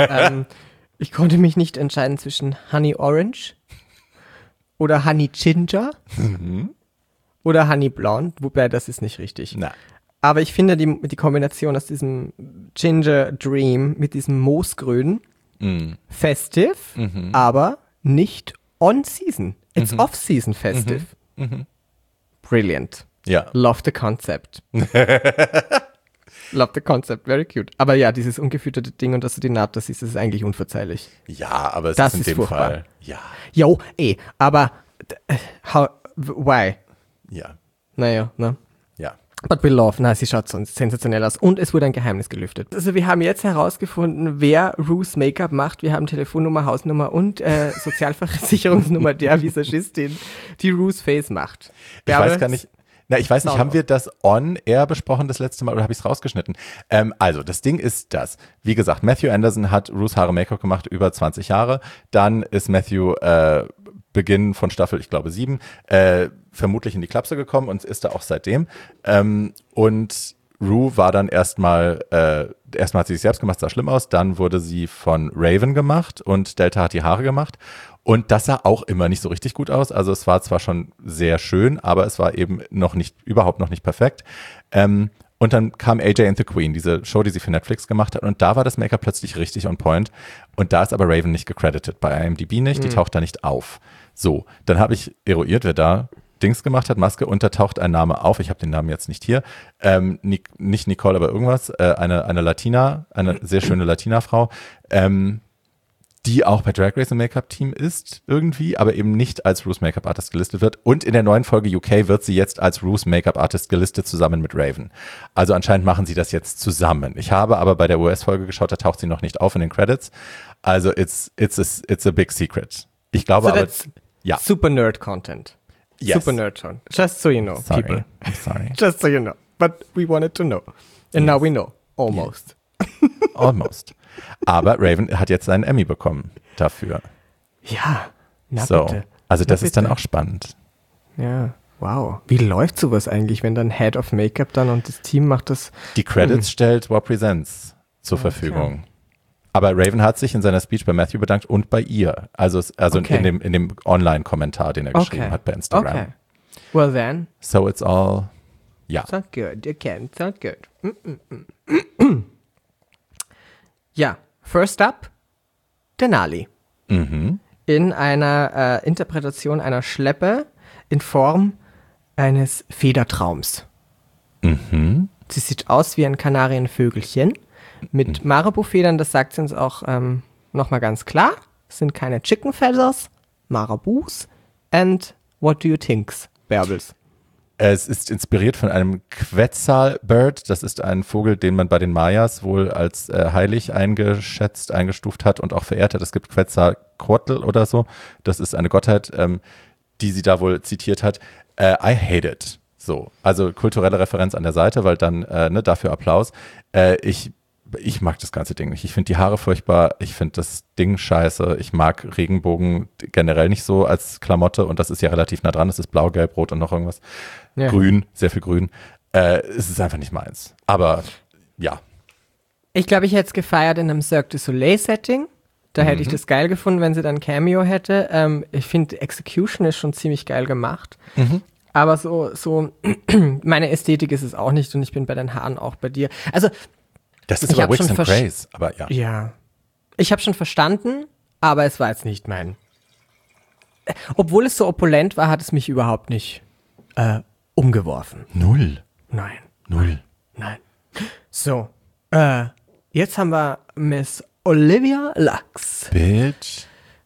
Ich konnte mich nicht entscheiden zwischen Honey Orange oder Honey Ginger oder Honey Blonde, wobei das ist nicht richtig. Na, Aber ich finde die Kombination aus diesem Ginger Dream mit diesem Moosgrün festive, aber nicht on season. It's off season festive. Brilliant. ja. Love the concept. Love the concept, very cute. Aber ja, dieses ungefütterte Ding und dass du die Naht da siehst, das ist eigentlich unverzeihlich. Ja, aber es Das ist in ist dem furchtbar. Fall. Ja, Jo, aber why? ja, Naja, ne? ja. But we love. Na, sie schaut sonst sensationell aus. Und es wurde ein Geheimnis gelüftet. Also wir haben jetzt herausgefunden, wer Rues Make-up macht. Wir haben Telefonnummer, Hausnummer und Sozialversicherungsnummer der Visagistin, die Rues Face macht. Ich weiß gar nicht. Na, ich weiß nicht, Sound haben wir das on-air besprochen das letzte Mal oder habe ich es rausgeschnitten? Also, das Ding ist das. Wie gesagt, Matthew Anderson hat Rues Haare Make-up gemacht über 20 Jahre. Dann ist Matthew Beginn von Staffel, ich glaube 7, vermutlich in die Klapse gekommen und ist da auch seitdem. Und Rue war dann erstmal hat sie sich selbst gemacht, sah schlimm aus. Dann wurde sie von Raven gemacht und Delta hat die Haare gemacht. Und das sah auch immer nicht so richtig gut aus. Also es war zwar schon sehr schön, aber es war eben überhaupt noch nicht perfekt. Und dann kam AJ and the Queen, diese Show, die sie für Netflix gemacht hat. Und da war das Make-up plötzlich richtig on point. Und da ist aber Raven nicht gecredited, bei IMDb nicht, die taucht da nicht auf. So, dann habe ich eruiert, wer da Dings gemacht hat, Maske, und da taucht ein Name auf. Ich habe den Namen jetzt nicht hier. Nicht Nicole, aber irgendwas. Eine Latina, eine sehr schöne Latina-Frau, die auch bei Drag Race im Make-up-Team ist irgendwie, aber eben nicht als Rues Make-up-Artist gelistet wird. Und in der neuen Folge UK wird sie jetzt als Rues Make-up-Artist gelistet, zusammen mit Raven. Also anscheinend machen sie das jetzt zusammen. Ich habe aber bei der US-Folge geschaut, da taucht sie noch nicht auf in den Credits. Also it's a big secret. Ich glaube So aber, that's ja. super Nerd Content. Yes. Super Nerd Content. Just so you know, Sorry. people. I'm sorry. Just so you know. But we wanted to know. And now we know. Almost. Almost. Aber Raven hat jetzt seinen Emmy bekommen dafür. Ja. Na So. bitte. Also das Na ist dann bitte. auch spannend. Ja. Wow. Wie läuft sowas eigentlich, wenn dann Head of Make-up dann und das Team macht das? Die Credits stellt What Presents zur Verfügung. Aber Raven hat sich in seiner Speech bei Matthew bedankt und bei ihr. Also Okay. in dem Online-Kommentar, den er geschrieben hat bei Instagram. Okay. Well then, So it's all, ja. sound good. You can. Sound good. Ja. First up, Denali. in einer Interpretation einer Schleppe in Form eines Federtraums. Sie sieht aus wie ein Kanarienvögelchen mit Marabu-Federn, das sagt sie uns auch nochmal ganz klar. Es sind keine Chicken Feathers, Marabus. And what do you think, Bärbels? Es ist inspiriert von einem Quetzalbird. Das ist ein Vogel, den man bei den Mayas wohl als heilig eingestuft hat und auch verehrt hat. Es gibt Quetzalcoatl oder so. Das ist eine Gottheit, die sie da wohl zitiert hat. I hate it. So, also kulturelle Referenz an der Seite, weil dann, dafür Applaus. Ich mag das ganze Ding nicht. Ich finde die Haare furchtbar. Ich finde das Ding scheiße. Ich mag Regenbogen generell nicht so als Klamotte und das ist ja relativ nah dran. Es ist blau, gelb, rot und noch irgendwas. Ja. Grün, sehr viel grün. Es ist einfach nicht meins. Aber ja. Ich glaube, ich hätte es gefeiert in einem Cirque du Soleil-Setting. Da hätte ich das geil gefunden, wenn sie dann Cameo hätte. Ich finde, Execution ist schon ziemlich geil gemacht. Aber so meine Ästhetik ist es auch nicht und ich bin bei den Haaren auch bei dir. Also das ist aber Wicks and Craze, aber ja. Ja. Ich habe schon verstanden, aber es war jetzt nicht mein. Obwohl es so opulent war, hat es mich überhaupt nicht umgeworfen. Null. Nein. Null. Nein. So, jetzt haben wir Miss Olivia Lux. Bitch.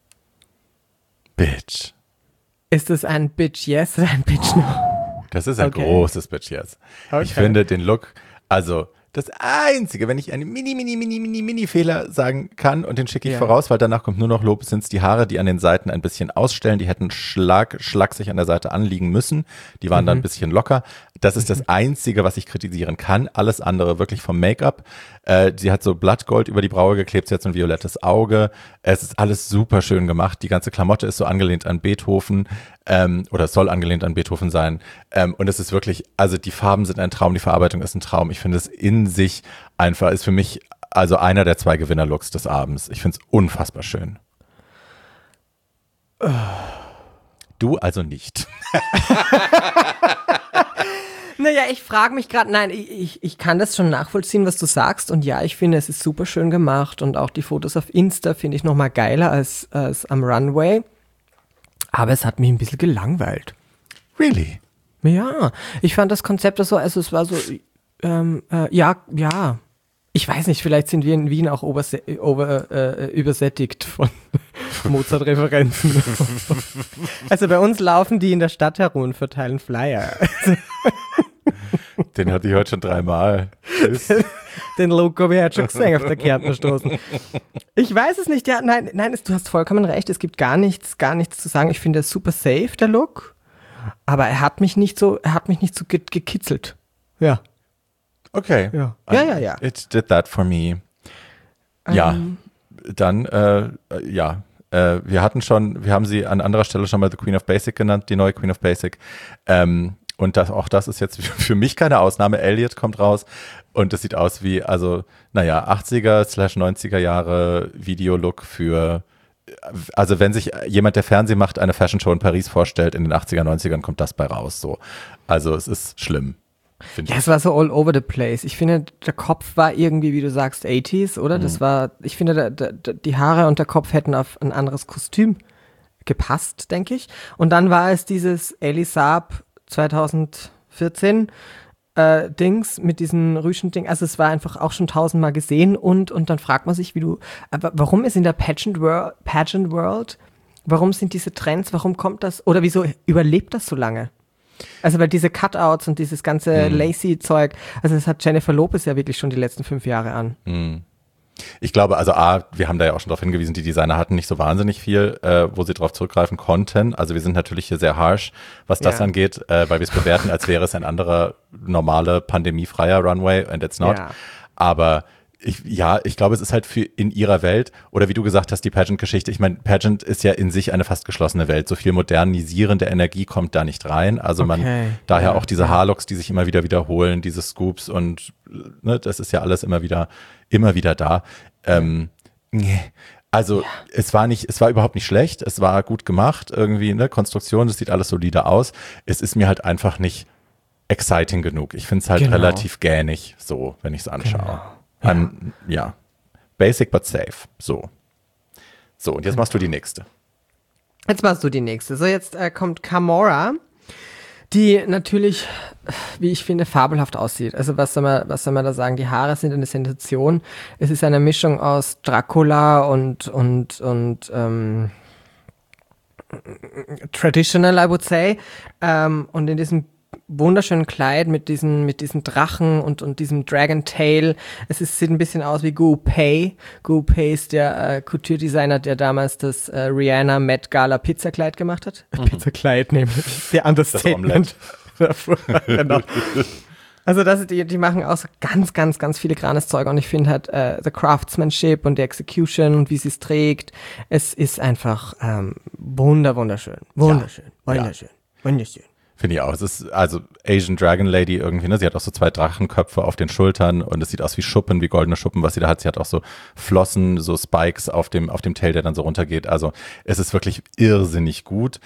Ist es ein Bitch Yes oder ein Bitch No? Das ist ein großes Bitch Yes. Okay. Ich finde den Look, also das Einzige, wenn ich einen Mini-Fehler sagen kann und den schicke ich voraus, weil danach kommt nur noch Lob, sind es die Haare, die an den Seiten ein bisschen ausstellen. Die hätten schlagsig an der Seite anliegen müssen. Die waren dann ein bisschen locker. Das ist das Einzige, was ich kritisieren kann. Alles andere wirklich vom Make-up. Sie hat so Blattgold über die Braue geklebt, sie hat so ein violettes Auge. Es ist alles super schön gemacht. Die ganze Klamotte ist so angelehnt an Beethoven oder soll angelehnt an Beethoven sein. Und es ist wirklich, also die Farben sind ein Traum, die Verarbeitung ist ein Traum. Ich finde es in sich einfach, ist für mich also einer der 2 Gewinner-Looks des Abends. Ich finde es unfassbar schön. Du also nicht. Naja, ich frage mich gerade, nein, ich kann das schon nachvollziehen, was du sagst. Und ja, ich finde, es ist super schön gemacht. Und auch die Fotos auf Insta finde ich nochmal geiler als am Runway. Aber es hat mich ein bisschen gelangweilt. Really? Ja, ich fand das Konzept so, also es war so, ja. Ich weiß nicht, vielleicht sind wir in Wien auch übersättigt von Mozart-Referenzen. Also bei uns laufen die in der Stadt herum und verteilen Flyer. Den hatte ich heute schon 3-mal. Den Look habe ich heute schon gesehen auf der Kärntnerstraße. Ich weiß es nicht. Ja, nein, du hast vollkommen recht. Es gibt gar nichts zu sagen. Ich finde es super safe, der Look. Aber er hat mich nicht so gekitzelt. Ja. Okay. Ja. It did that for me. Ja. Dann, wir haben sie an anderer Stelle schon mal The Queen of Basic genannt, die neue Queen of Basic. Und auch das ist jetzt für mich keine Ausnahme. Elliot kommt raus und es sieht aus wie, 80er/90er Jahre Videolook also wenn sich jemand, der Fernsehen macht, eine Fashion Show in Paris vorstellt, in den 80er, 90ern kommt das bei raus, so. Also es ist schlimm. Ja, es war so all over the place. Ich finde, der Kopf war irgendwie, wie du sagst, 80s, oder? Das war, ich finde, die Haare und der Kopf hätten auf ein anderes Kostüm gepasst, denke ich. Und dann war es dieses Elie Saab 2014 Dings mit diesen Rüschen-Ding. Also es war einfach auch schon 1000-mal gesehen und dann fragt man sich, warum ist in der Pageant World, warum sind diese Trends, warum kommt das, oder wieso überlebt das so lange? Also weil diese Cutouts und dieses ganze Lacy-Zeug, also das hat Jennifer Lopez ja wirklich schon die letzten 5 Jahre an. Ich glaube, also wir haben da ja auch schon darauf hingewiesen, die Designer hatten nicht so wahnsinnig viel, wo sie darauf zurückgreifen konnten. Also wir sind natürlich hier sehr harsh, was das angeht, weil wir es bewerten, als wäre es ein anderer, normale, pandemiefreier Runway and it's not. Ja. Aber ich glaube, es ist halt in ihrer Welt, oder wie du gesagt hast, die Pageant-Geschichte. Ich meine, Pageant ist ja in sich eine fast geschlossene Welt. So viel modernisierende Energie kommt da nicht rein. Also daher auch diese Haarlooks, die sich immer wieder wiederholen, diese Scoops und das ist ja alles immer wieder da. Es war überhaupt nicht schlecht. Es war gut gemacht, irgendwie, Konstruktion, das sieht alles solide aus. Es ist mir halt einfach nicht exciting genug. Ich finde es halt relativ gähnig, so, wenn ich es anschaue. Basic but safe. So. So, und jetzt machst du die nächste. Jetzt machst du die nächste. So, jetzt kommt Kamora, die natürlich, wie ich finde, fabelhaft aussieht. Also was soll man da sagen? Die Haare sind eine Sensation. Es ist eine Mischung aus Dracula und traditional, I would say. Und in diesem wunderschönen Kleid mit diesem Drachen und diesem Dragon Tail. Sieht ein bisschen aus wie Gu Pei. Gu Pei ist der Couture-Designer, der damals das Rihanna Met Gala Pizzakleid gemacht hat. Pizzakleid nämlich. Der Understatement. Genau. Also die machen auch so ganz, ganz, ganz filigranes Zeug und ich finde halt the Craftsmanship und die Execution und wie sie es trägt, es ist einfach wunderschön. Wunderschön. Finde ich auch. Es ist also Asian Dragon Lady irgendwie, ne? Sie hat auch so 2 Drachenköpfe auf den Schultern und es sieht aus wie Schuppen, wie goldene Schuppen, was sie da hat. Sie hat auch so Flossen, so Spikes auf dem Tail, der dann so runtergeht. Also es ist wirklich irrsinnig gut.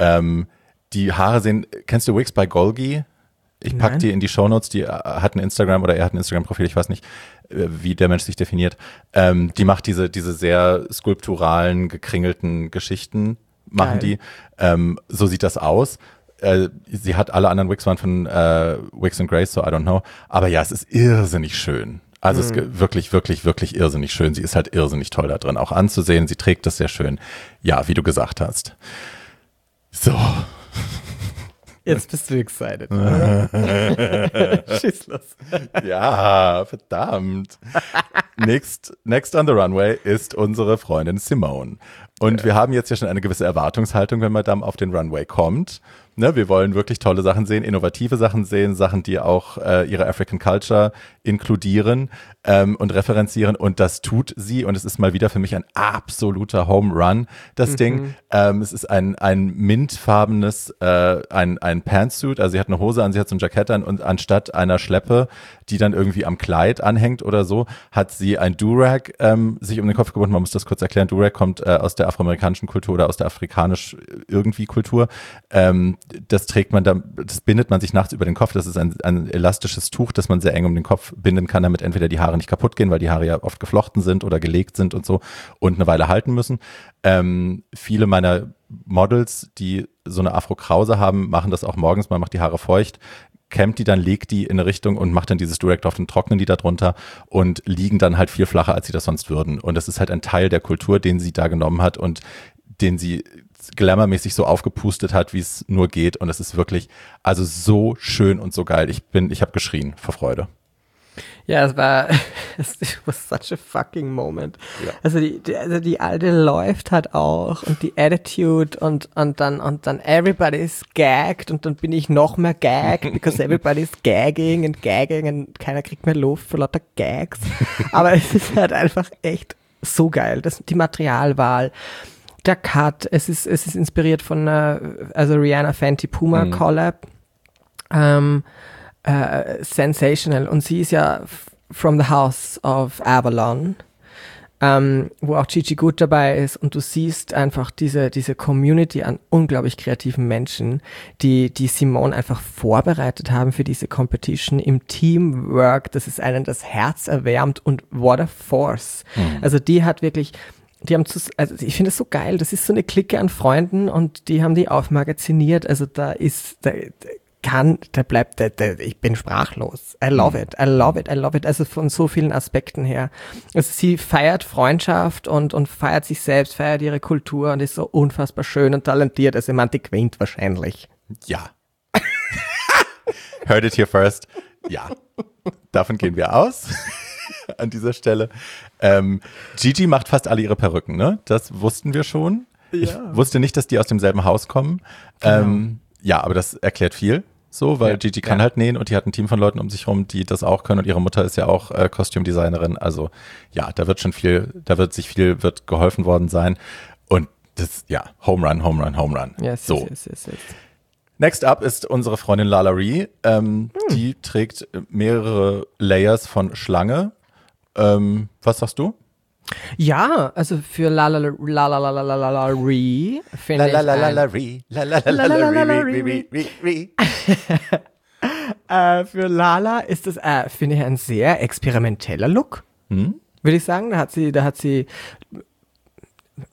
Die Haare sehen, kennst du Wigs by Golgi? Ich pack die in die Shownotes, die hat ein Instagram oder er hat ein Instagram-Profil, ich weiß nicht, wie der Mensch sich definiert. Die macht diese sehr skulpturalen, gekringelten Geschichten, machen Geil. die. So sieht das aus. Sie hat alle anderen Wigs waren von Wigs and Grace, so I don't know. Aber ja, es ist irrsinnig schön. Also es ist wirklich, wirklich, wirklich irrsinnig schön. Sie ist halt irrsinnig toll da drin, auch anzusehen. Sie trägt das sehr schön. Ja, wie du gesagt hast. So. Jetzt bist du excited. Oder? Schieß los. Ja, verdammt. Next on the runway ist unsere Freundin Simone. Und wir haben jetzt ja schon eine gewisse Erwartungshaltung, wenn Madame auf den Runway kommt. Ne, wir wollen wirklich tolle Sachen sehen, innovative Sachen sehen, Sachen, die auch ihre African Culture inkludieren und referenzieren. Und das tut sie. Und es ist mal wieder für mich ein absoluter Home Run, das Ding. Es ist ein mintfarbenes, ein Pantsuit. Also sie hat eine Hose an, sie hat so ein Jackett an und anstatt einer Schleppe, die dann irgendwie am Kleid anhängt oder so, hat sie ein Durag sich um den Kopf gebunden. Man muss das kurz erklären. Durag kommt aus der afroamerikanischen Kultur oder aus der afrikanisch irgendwie Kultur. Das trägt man dann, das bindet man sich nachts über den Kopf. Das ist ein elastisches Tuch, das man sehr eng um den Kopf binden kann, damit entweder die Haare nicht kaputt gehen, weil die Haare ja oft geflochten sind oder gelegt sind und so und eine Weile halten müssen. Viele meiner Models, die so eine Afro-Krause haben, machen das auch morgens. Man macht die Haare feucht, kämmt die dann, legt die in eine Richtung und macht dann dieses Durag drauf und trocknen die da drunter und liegen dann halt viel flacher, als sie das sonst würden. Und das ist halt ein Teil der Kultur, den sie da genommen hat und den sie glamourmäßig so aufgepustet hat, wie es nur geht. Und es ist wirklich, also so schön und so geil. Ich habe geschrien vor Freude. Ja, it was such a fucking moment. Ja. Also die Alte läuft halt auch und die Attitude und dann everybody is gagged und dann bin ich noch mehr gagged, because everybody is gagging und keiner kriegt mehr Luft für lauter Gags. Aber es ist halt einfach echt so geil. Die Materialwahl, der Cut, es ist inspiriert von also Rihanna Fenty Puma Collab. Sensational. Und sie ist ja from the House of Avalon, wo auch Gigi Gut dabei ist. Und du siehst einfach diese Community an unglaublich kreativen Menschen, die Simone einfach vorbereitet haben für diese Competition im Teamwork. Das ist einem das Herz erwärmt und what a force. Also die hat wirklich... also ich finde es so geil, das ist so eine Clique an Freunden und die haben die aufmagaziniert, also ich bin sprachlos. I love it. Also von so vielen Aspekten her. Also sie feiert Freundschaft und feiert sich selbst, feiert ihre Kultur und ist so unfassbar schön und talentiert. Also ich meine, die gewinnt wahrscheinlich. Ja. Heard it here first. Ja. Davon gehen wir aus. An dieser Stelle. Gigi macht fast alle ihre Perücken, ne? Das wussten wir schon. Ja. Ich wusste nicht, dass die aus demselben Haus kommen. Genau. Ja, aber das erklärt viel. So, weil Gigi kann halt nähen und die hat ein Team von Leuten um sich rum, die das auch können und ihre Mutter ist ja auch Kostümdesignerin. Also ja, da wird wird geholfen worden sein. Und das, ja, Home Run. Yes, so. Yes. Next up ist unsere Freundin Lala Ree. Die trägt mehrere Layers von Schlange. Was sagst du? Ja, also für Lala Ree finde ich für Lala ist das, finde ich, ein sehr experimenteller Look, würde ich sagen. Da hat sie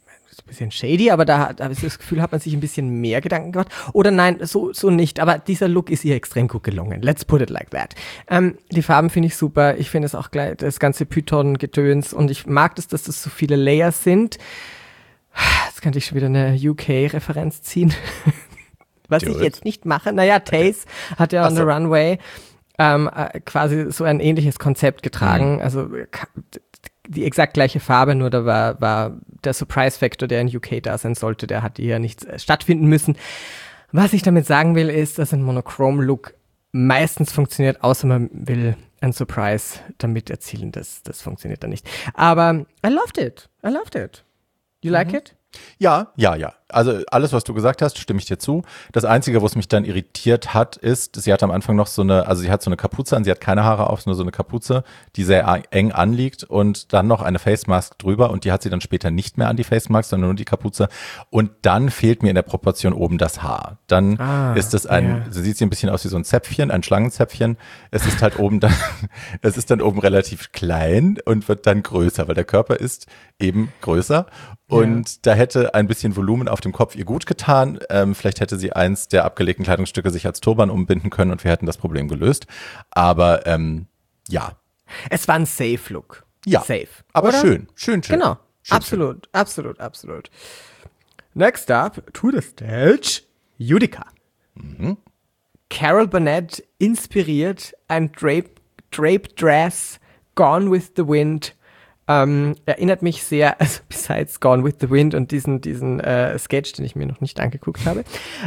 bisschen shady, aber da habe ich das Gefühl, hat man sich ein bisschen mehr Gedanken gemacht. Oder nein, so nicht, aber dieser Look ist ihr extrem gut gelungen. Let's put it like that. Die Farben finde ich super. Ich finde es auch gleich, das ganze Python-Gedöns und ich mag das, dass das so viele Layers sind. Jetzt könnte ich schon wieder eine UK-Referenz ziehen. Was ich jetzt nicht mache. Naja, Taze hat ja on the Runway quasi so ein ähnliches Konzept getragen. Also die exakt gleiche Farbe, nur da war der Surprise-Factor, der in UK da sein sollte, der hat hier nicht stattfinden müssen. Was ich damit sagen will, ist, dass ein Monochrome-Look meistens funktioniert, außer man will ein Surprise damit erzielen. Das funktioniert dann nicht. Aber I loved it. You like it? Ja. Also alles, was du gesagt hast, stimme ich dir zu. Das Einzige, was mich dann irritiert hat, ist, sie hat am Anfang noch sie hat so eine Kapuze an, sie hat keine Haare auf, nur so eine Kapuze, die sehr eng anliegt und dann noch eine Face Mask drüber und die hat sie dann später nicht mehr an, die Face Mask, sondern nur die Kapuze und dann fehlt mir in der Proportion oben das Haar. Dann ist es sieht sie ein bisschen aus wie so ein Zäpfchen, ein Schlangenzäpfchen. Es ist halt oben dann, es ist dann oben relativ klein und wird dann größer, weil der Körper ist eben größer und da hätte ein bisschen Volumen auf dem Kopf ihr gut getan. Vielleicht hätte sie eins der abgelegten Kleidungsstücke sich als Turban umbinden können und wir hätten das Problem gelöst. Aber ja. Es war ein Safe-Look. Ja, safe. Aber oder? schön. Genau, Schön. absolut. Next up, to the stage, Utica. Carol Burnett inspiriert ein Draped Dress, Gone with the Wind. Erinnert mich sehr, also besides Gone with the Wind und diesen Sketch, den ich mir noch nicht angeguckt habe,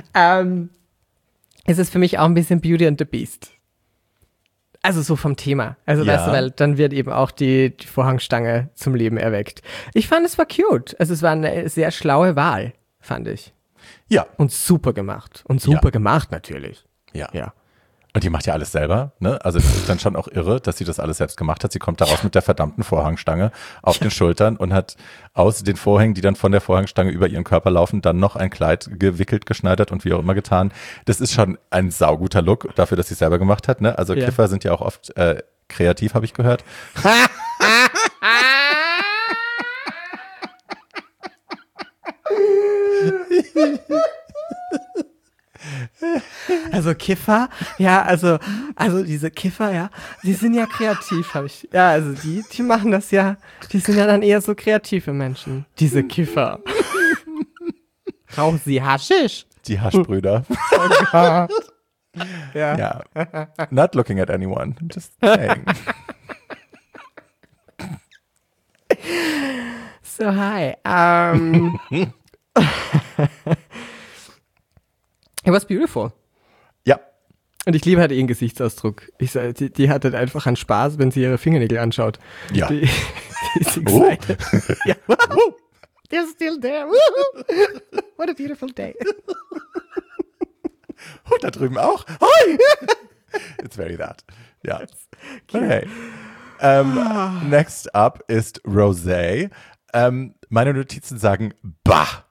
ist es für mich auch ein bisschen Beauty and the Beast. Also so vom Thema. Also weißt du, weil dann wird eben auch die Vorhangstange zum Leben erweckt. Ich fand, es war cute. Also es war eine sehr schlaue Wahl, fand ich. Ja. Und super gemacht. Und super gemacht natürlich. Ja. Ja. Und die macht ja alles selber, ne? Also das ist dann schon auch irre, dass sie das alles selbst gemacht hat. Sie kommt da raus mit der verdammten Vorhangstange auf den Schultern und hat aus den Vorhängen, die dann von der Vorhangstange über ihren Körper laufen, dann noch ein Kleid gewickelt, geschneidert und wie auch immer getan. Das ist schon ein sauguter Look dafür, dass sie es selber gemacht hat, ne? Also Kiffer sind ja auch oft kreativ, habe ich gehört. Also Kiffer, also diese Kiffer, ja, die sind ja kreativ, also die machen das ja, die sind ja dann eher so kreative Menschen, diese Kiffer. Rauchen sie Haschisch? Die Haschbrüder. Oh Gott. Ja. Not looking at anyone, just saying. So, hi. It was beautiful. Ja. Und ich liebe halt ihren Gesichtsausdruck. Die hat halt einfach einen Spaß, wenn sie ihre Fingernägel anschaut. Ja. Die ist excited. Ja. They're still there. What a beautiful day. Da drüben auch. Hoi! It's very that. Ja. Okay. Next up ist Rosé. Meine Notizen sagen Bah.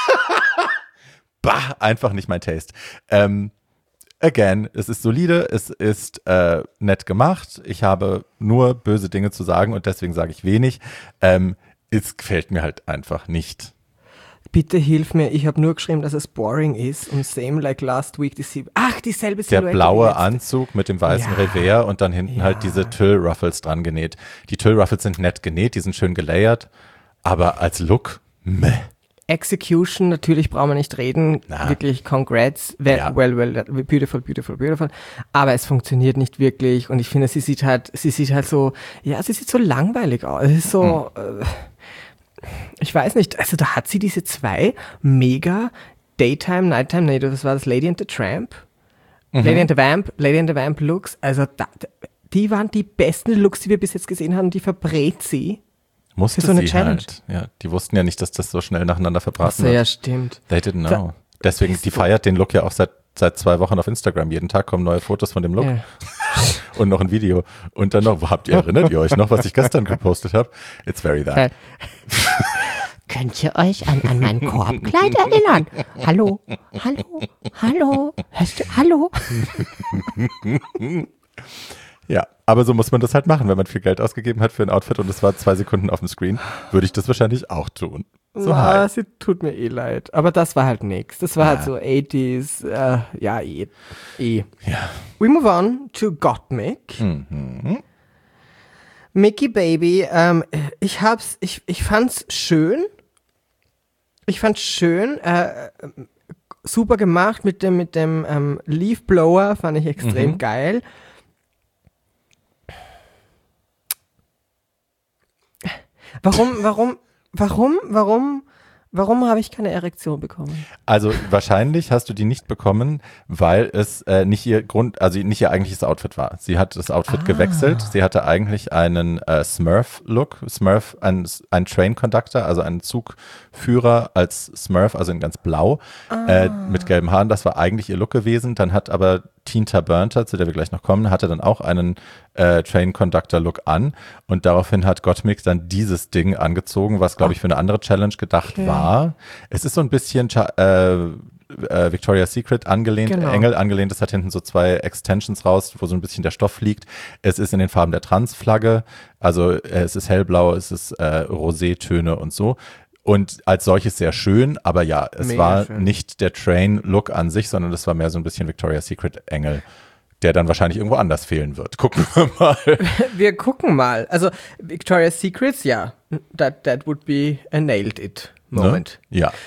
Bah, einfach nicht mein Taste. Again, es ist solide, es ist nett gemacht. Ich habe nur böse Dinge zu sagen und deswegen sage ich wenig. Es gefällt mir halt einfach nicht. Bitte hilf mir, ich habe nur geschrieben, dass es boring ist und same like last week. Dieselbe Silhouette. Der blaue Anzug mit dem weißen Revers und dann hinten halt diese Tüll-Ruffles dran genäht. Die Tüll-Ruffles sind nett genäht, die sind schön gelayert, aber als Look, meh. Execution, natürlich brauchen wir nicht reden. Wirklich, congrats. Well, beautiful. Aber es funktioniert nicht wirklich und ich finde, sie sieht halt so, sie sieht so langweilig aus. Es ist so, ich weiß nicht, also da hat sie diese zwei mega Daytime, Nighttime, das war das Lady and the Tramp. Lady and the Vamp Looks. Also die waren die besten Looks, die wir bis jetzt gesehen haben, die verbrät sie. Musste so eine sie Challenge. halt. Ja, die wussten ja nicht, dass das so schnell nacheinander verbraten wird. Ja, stimmt. They didn't know. Deswegen, die feiert den Look ja auch seit 2 Wochen auf Instagram. Jeden Tag kommen neue Fotos von dem Look. Ja. Und noch ein Video. Und dann noch, erinnert ihr euch noch, was ich gestern gepostet habe? It's very that. Könnt ihr euch an mein Korbkleid erinnern? Hallo? Hörst du? Hallo? Ja, aber so muss man das halt machen, wenn man viel Geld ausgegeben hat für ein Outfit und es war 2 Sekunden auf dem Screen, würde ich das wahrscheinlich auch tun. So high. sie tut mir eh leid. Aber das war halt nix. Das war halt so 80s, eh. Ja. We move on to Gottmik. Mickey Baby, ich fand's schön. Ich fand's schön, super gemacht mit dem Leaf Blower, fand ich extrem geil. Warum habe ich keine Erektion bekommen? Also wahrscheinlich hast du die nicht bekommen, weil es nicht ihr eigentliches Outfit war. Sie hat das Outfit gewechselt. Sie hatte eigentlich einen Smurf-Look. Smurf, ein Train Conductor, also einen Zugführer als Smurf, also in ganz blau, mit gelben Haaren. Das war eigentlich ihr Look gewesen. Dann hat aber Tinta Burnter, zu der wir gleich noch kommen, hatte dann auch einen Train Conductor Look an und daraufhin hat Gottmik dann dieses Ding angezogen, was glaube ich für eine andere Challenge gedacht war. Es ist so ein bisschen Victoria's Secret angelehnt, Engel angelehnt. Es hat hinten so 2 Extensions raus, wo so ein bisschen der Stoff liegt. Es ist in den Farben der Trans-Flagge, also es ist hellblau, es ist Rosé-Töne und so. Und als solches sehr schön, aber ja, es Mega war schön. nicht der Train-Look an sich, sondern es war mehr so ein bisschen Victoria's Secret-Engel, der dann wahrscheinlich irgendwo anders fehlen wird. Gucken wir mal. Wir gucken mal. Also Victoria's Secrets, ja, that would be a nailed it moment. Ne? Ja.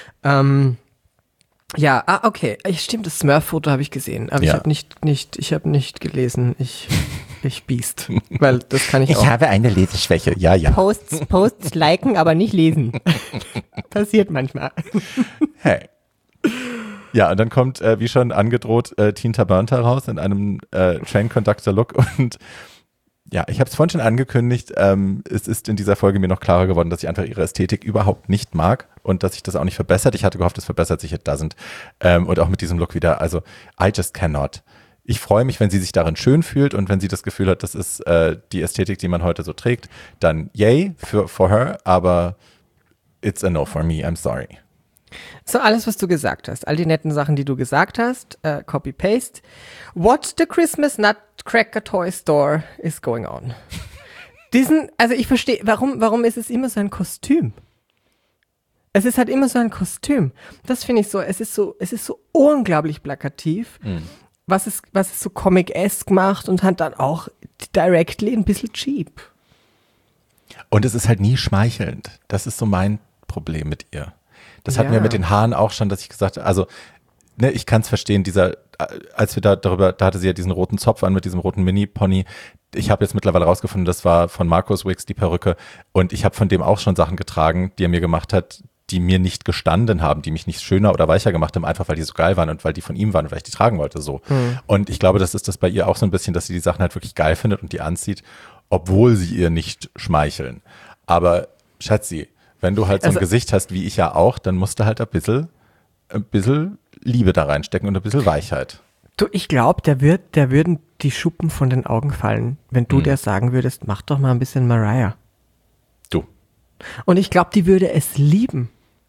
Ja, okay. Stimmt, das Smurf-Foto habe ich gesehen, aber Ja. ich habe nicht gelesen. Ich biest, weil das kann ich auch. habe eine Leseschwäche. Ja, ja. Posts liken, aber nicht lesen. Passiert manchmal. Hey. Ja, und dann kommt, wie schon angedroht, Tinta Burnter raus in einem Train Conductor Look und ja, ich habe es vorhin schon angekündigt, es ist in dieser Folge mir noch klarer geworden, dass ich einfach ihre Ästhetik überhaupt nicht mag und dass sich das auch nicht verbessert. Ich hatte gehofft, es verbessert sich, it doesn't. Und auch mit diesem Look wieder, also I just cannot. Ich freue mich, wenn sie sich darin schön fühlt und wenn sie das Gefühl hat, das ist die Ästhetik, die man heute so trägt, dann yay for her, aber it's a no for me, I'm sorry. So, alles, was du gesagt hast, all die netten Sachen, die du gesagt hast, Copy-Paste. What the Christmas Nutcracker Toy Store is going on? Also ich verstehe, warum ist es immer so ein Kostüm? Es ist halt immer so ein Kostüm. Das finde ich so, es ist so unglaublich plakativ, was es so Comic-esque macht und hat dann auch directly ein bisschen cheap. Und es ist halt nie schmeichelnd. Das ist so mein Problem mit ihr. Das hatten wir mit den Haaren auch schon, dass ich gesagt habe, also ne, ich kann es verstehen, als wir da hatte sie ja diesen roten Zopf an mit diesem roten Mini-Pony. Ich habe jetzt mittlerweile rausgefunden, das war von Marcus Wicks die Perücke und ich habe von dem auch schon Sachen getragen, die er mir gemacht hat, die mir nicht gestanden haben, die mich nicht schöner oder weicher gemacht haben, einfach weil die so geil waren und weil die von ihm waren und weil ich die tragen wollte so. Und ich glaube, das ist das bei ihr auch so ein bisschen, dass sie die Sachen halt wirklich geil findet und die anzieht, obwohl sie ihr nicht schmeicheln. Aber Schatzi, wenn du halt so ein Gesicht hast, wie ich ja auch, dann musst du halt ein bisschen Liebe da reinstecken und ein bisschen Weichheit. Du, ich glaube, der würden die Schuppen von den Augen fallen, wenn du der sagen würdest, mach doch mal ein bisschen Mariah. Du. Und ich glaube, die würde es lieben.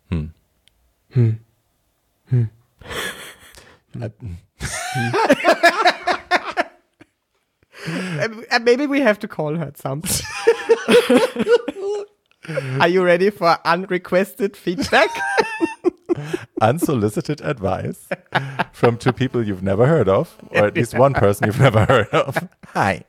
Maybe we have to call her at some point. Are you ready for unrequested feedback? Unsolicited advice from 2 people you've never heard of, or at least one person you've never heard of. Hi.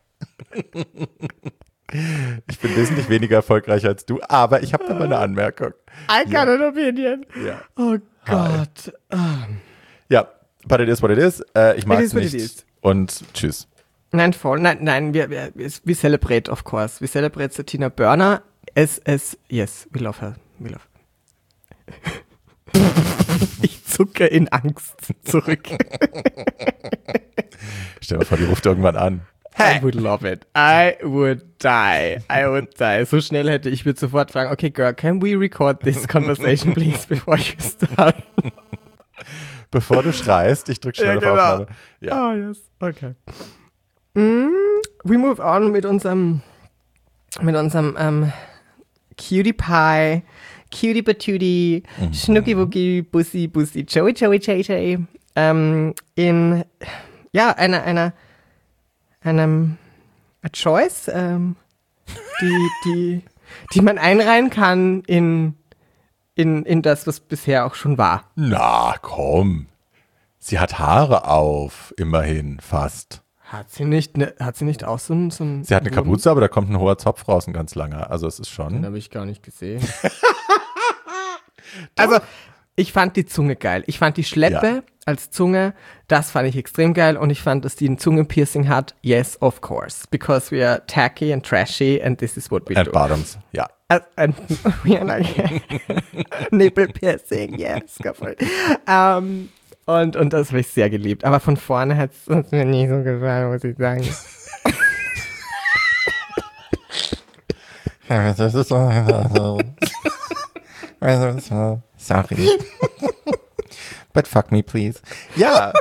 Ich bin wesentlich weniger erfolgreich als du, aber ich habe da mal eine Anmerkung. I got an opinion. Ja. Oh Gott. Ja, but it is what it is. Ich mag It es is what it nicht. is. Und tschüss. Nein, voll. Nein, we celebrate, of course. We celebrate Satina Burner. Yes, we love her. We love her. Ich zucke in Angst zurück. Stell dir mal vor, die ruft irgendwann an. I would love it. I would die. So schnell ich würde sofort fragen, okay, girl, can we record this conversation, please, before you start? Bevor du schreist, ich drück schnell auf Aufnahme. Ja. Oh, yes. Okay. We move on mit unserem Cutie Pie, Cutie Patootie, Schnucki Wookie, Bussi, Joey, Jay. In, ja, einem a Choice, die man einreihen kann in in das, was bisher auch schon war. Na, komm. Sie hat Haare auf, immerhin, fast. Hat sie nicht auch so ein Sie hat eine Kapuze, aber da kommt ein hoher Zopf raus, ein ganz langer. Also es ist Den schon... habe ich gar nicht gesehen. Also, ich fand die Zunge geil. Ich fand die Schleppe als Zunge, das fand ich extrem geil. Und ich fand, dass die ein Zungenpiercing hat. Yes, of course. Because we are tacky and trashy and this is what we And do. bottoms, ja. And we are like nipple piercing, yes. Und das habe ich sehr geliebt. Aber von vorne hat es mir nicht so gefallen, muss ich sagen. Sorry. But fuck me, please. Ja.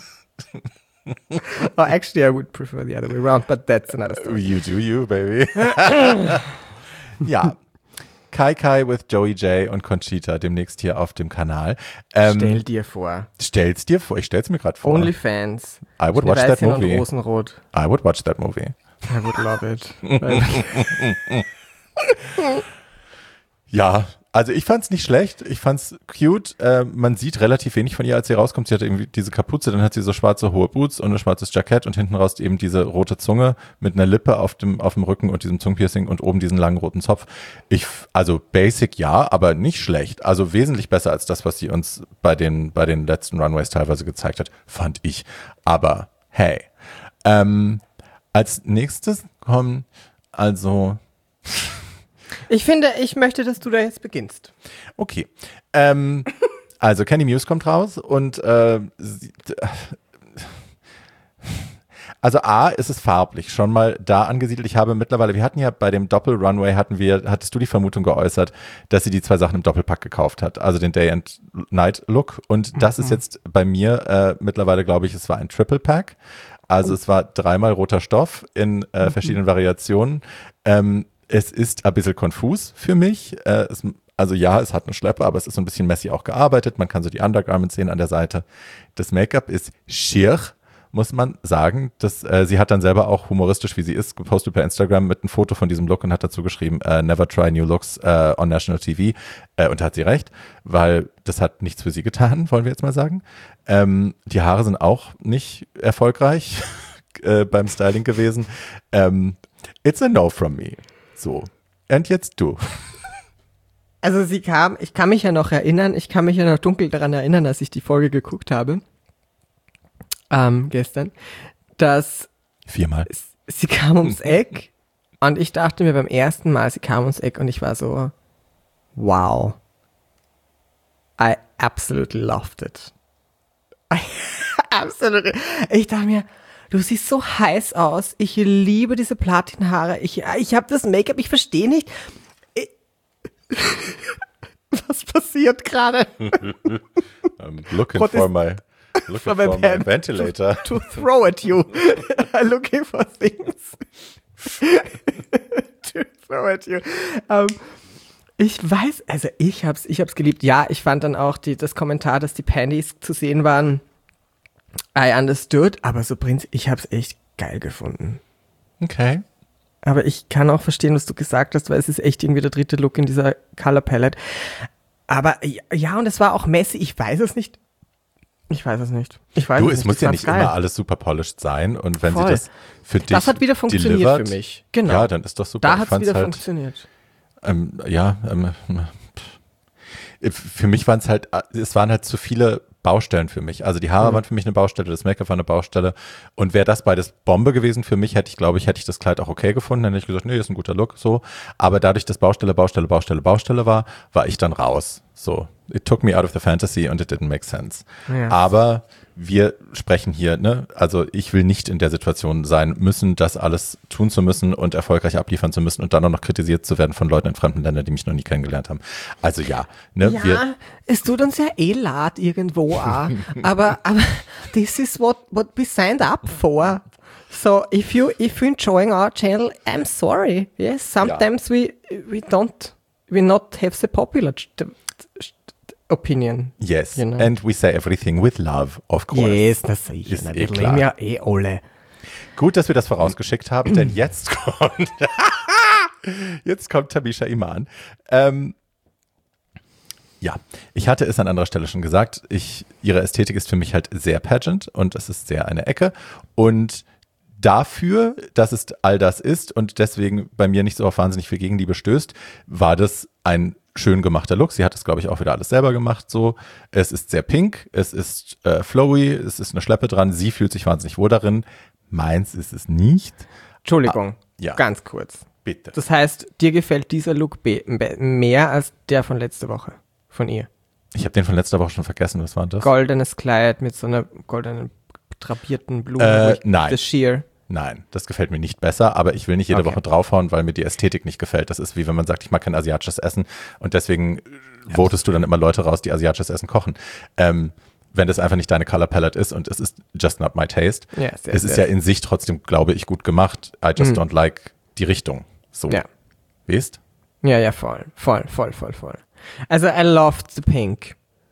Oh, actually, I would prefer the other way around, but that's another story. You do you, baby. Ja. Kai with Joey J und Conchita demnächst hier auf dem Kanal. Stell dir vor. Stell's dir vor. Ich stell's mir gerade vor. OnlyFans. I would watch that movie. Und rosenrot. I would watch that movie. I would love it. Ja, also ich fand's nicht schlecht. Ich fand's cute. Man sieht relativ wenig von ihr, als sie rauskommt. Sie hat irgendwie diese Kapuze, dann hat sie so schwarze hohe Boots und ein schwarzes Jackett und hinten raus eben diese rote Zunge mit einer Lippe auf dem Rücken und diesem Zungenpiercing und oben diesen langen roten Zopf. Also basic ja, aber nicht schlecht. Also wesentlich besser als das, was sie uns bei den letzten Runways teilweise gezeigt hat, fand ich. Aber hey. Als nächstes kommen also... Ich möchte, dass du da jetzt beginnst. Okay. Also Candy Muse kommt raus und also A, ist es farblich schon mal da angesiedelt. Wir hatten ja bei dem Doppel-Runway hattest du die Vermutung geäußert, dass sie die zwei Sachen im Doppelpack gekauft hat, also den Day and Night Look, und das ist jetzt bei mir mittlerweile, glaube ich, es war ein Triple-Pack. Also es war 3-mal roter Stoff in verschiedenen Variationen. Es ist ein bisschen konfus für mich. Also ja, es hat eine Schleppe, aber es ist so ein bisschen messy auch gearbeitet. Man kann so die Undergarments sehen an der Seite. Das Make-up ist schier, muss man sagen. Sie hat dann selber auch humoristisch, wie sie ist, gepostet per Instagram mit einem Foto von diesem Look und hat dazu geschrieben, never try new looks on national TV. Und da hat sie recht, weil das hat nichts für sie getan, wollen wir jetzt mal sagen. Die Haare sind auch nicht erfolgreich beim Styling gewesen. It's a no from me. So, und jetzt du. Also ich kann mich ja noch dunkel daran erinnern, als ich die Folge geguckt habe, gestern, dass 4-mal. Sie kam ums Eck und ich dachte mir beim ersten Mal, sie kam ums Eck und ich war so, wow, I absolutely loved it. Absolutely. Ich dachte mir, du siehst so heiß aus. Ich liebe diese Platinhaare. Ich habe das Make-up, ich verstehe nicht. Was passiert gerade? I'm looking for my ventilator. To throw at you. I'm looking for things. To throw at you. Ich weiß, also ich hab's geliebt. Ja, ich fand dann auch das Kommentar, dass die Panties zu sehen waren. I understood, aber so ich hab's echt geil gefunden. Okay. Aber ich kann auch verstehen, was du gesagt hast, weil es ist echt irgendwie der dritte Look in dieser Color Palette. Aber ja, und es war auch messy, ich weiß es nicht. Es muss ja nicht immer alles super polished sein, und wenn sie das für dich das hat wieder funktioniert delivert, für mich. Genau. Ja, dann ist doch super. Da hat es wieder funktioniert. Für mich waren es waren halt zu viele Baustellen für mich. Also die Haare waren für mich eine Baustelle, das Make-up war eine Baustelle, und wäre das beides Bombe gewesen für mich, hätte ich das Kleid auch okay gefunden, dann hätte ich gesagt, nee, ist ein guter Look, so. Aber dadurch, dass Baustelle war ich dann raus. So, it took me out of the fantasy and it didn't make sense. Ja. Aber wir sprechen hier, ne? Also ich will nicht in der Situation sein müssen, das alles tun zu müssen und erfolgreich abliefern zu müssen und dann auch noch kritisiert zu werden von Leuten in fremden Ländern, die mich noch nie kennengelernt haben. Also ja, ne? Ja, es tut uns ja leid irgendwo auch, aber this is what we signed up for. So if you enjoying our channel, I'm sorry. Yes, sometimes we not have the popular opinion. Yes, you know? And we say everything with love, of course. Yes, das sehe ich. Ist Wir klar. leben ja alle. Gut, dass wir das vorausgeschickt haben, denn jetzt kommt Tamisha Iman. Ja, ich hatte es an anderer Stelle schon gesagt, ihre Ästhetik ist für mich halt sehr pageant und es ist sehr eine Ecke und dafür, dass es all das ist und deswegen bei mir nicht so auf wahnsinnig viel Gegenliebe stößt, war das ein schön gemachter Look. Sie hat es, glaube ich, auch wieder alles selber gemacht so. Es ist sehr pink, es ist flowy, es ist eine Schleppe dran, sie fühlt sich wahnsinnig wohl darin. Meins ist es nicht. Entschuldigung, ja. Ganz kurz. Bitte. Das heißt, dir gefällt dieser Look mehr als der von letzter Woche, von ihr? Ich habe den von letzter Woche schon vergessen, was war das? Goldenes Kleid mit so einer goldenen drapierten Blume. Nein. Das Sheer. Nein, das gefällt mir nicht besser, aber ich will nicht jede Woche draufhauen, weil mir die Ästhetik nicht gefällt. Das ist wie wenn man sagt, ich mag kein asiatisches Essen und deswegen votest du dann immer Leute raus, die asiatisches Essen kochen. Wenn das einfach nicht deine Color Palette ist und es ist just not my taste. Yes, es ist ja in sich trotzdem, glaube ich, gut gemacht. I just don't like die Richtung. So. Ja. Weißt? Ja, voll. Also, I loved the pink.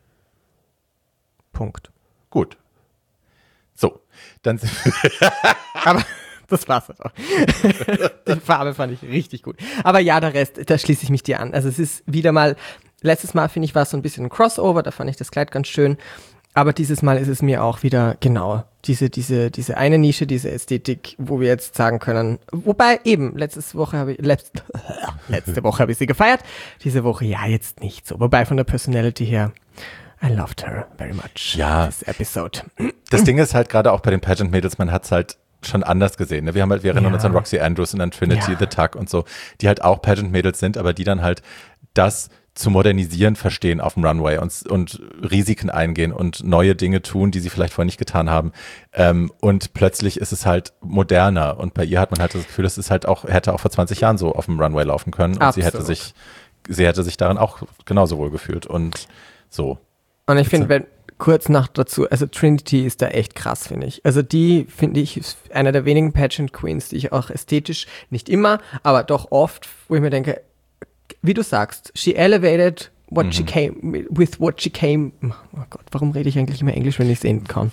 Punkt. Gut. So, dann sind Aber das war's auch. Die Farbe fand ich richtig gut. Aber ja, der Rest, da schließe ich mich dir an. Also es ist wieder mal, letztes Mal finde ich, war es so ein bisschen ein Crossover, da fand ich das Kleid ganz schön. Aber dieses Mal ist es mir auch wieder genau diese eine Nische, diese Ästhetik, wo wir jetzt sagen können, wobei eben, letzte Woche habe ich sie gefeiert, diese Woche ja jetzt nicht so. Wobei von der Personality her, I loved her very much. Ja. This episode. Das Ding ist halt gerade auch bei den Pageant-Mädels, man hat es halt schon anders gesehen. Ne? Wir erinnern uns an Roxy Andrews und an Trinity, The Tuck und so, die halt auch Pageant-Mädels sind, aber die dann halt das zu modernisieren verstehen auf dem Runway und Risiken eingehen und neue Dinge tun, die sie vielleicht vorher nicht getan haben. Und plötzlich ist es halt moderner und bei ihr hat man halt das Gefühl, es ist halt hätte auch vor 20 Jahren so auf dem Runway laufen können und Absolut. sie hätte sich darin auch genauso wohl gefühlt und so. Und ich finde, kurz noch dazu, also Trinity ist da echt krass, finde ich. Also die, finde ich, ist einer der wenigen Pageant Queens, die ich auch ästhetisch, nicht immer, aber doch oft, wo ich mir denke, wie du sagst, she elevated what she came, with what she came. Oh Gott, warum rede ich eigentlich immer Englisch, wenn ich sehen kann?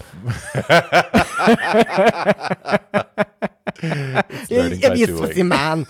Ihr wisst, was ich meine.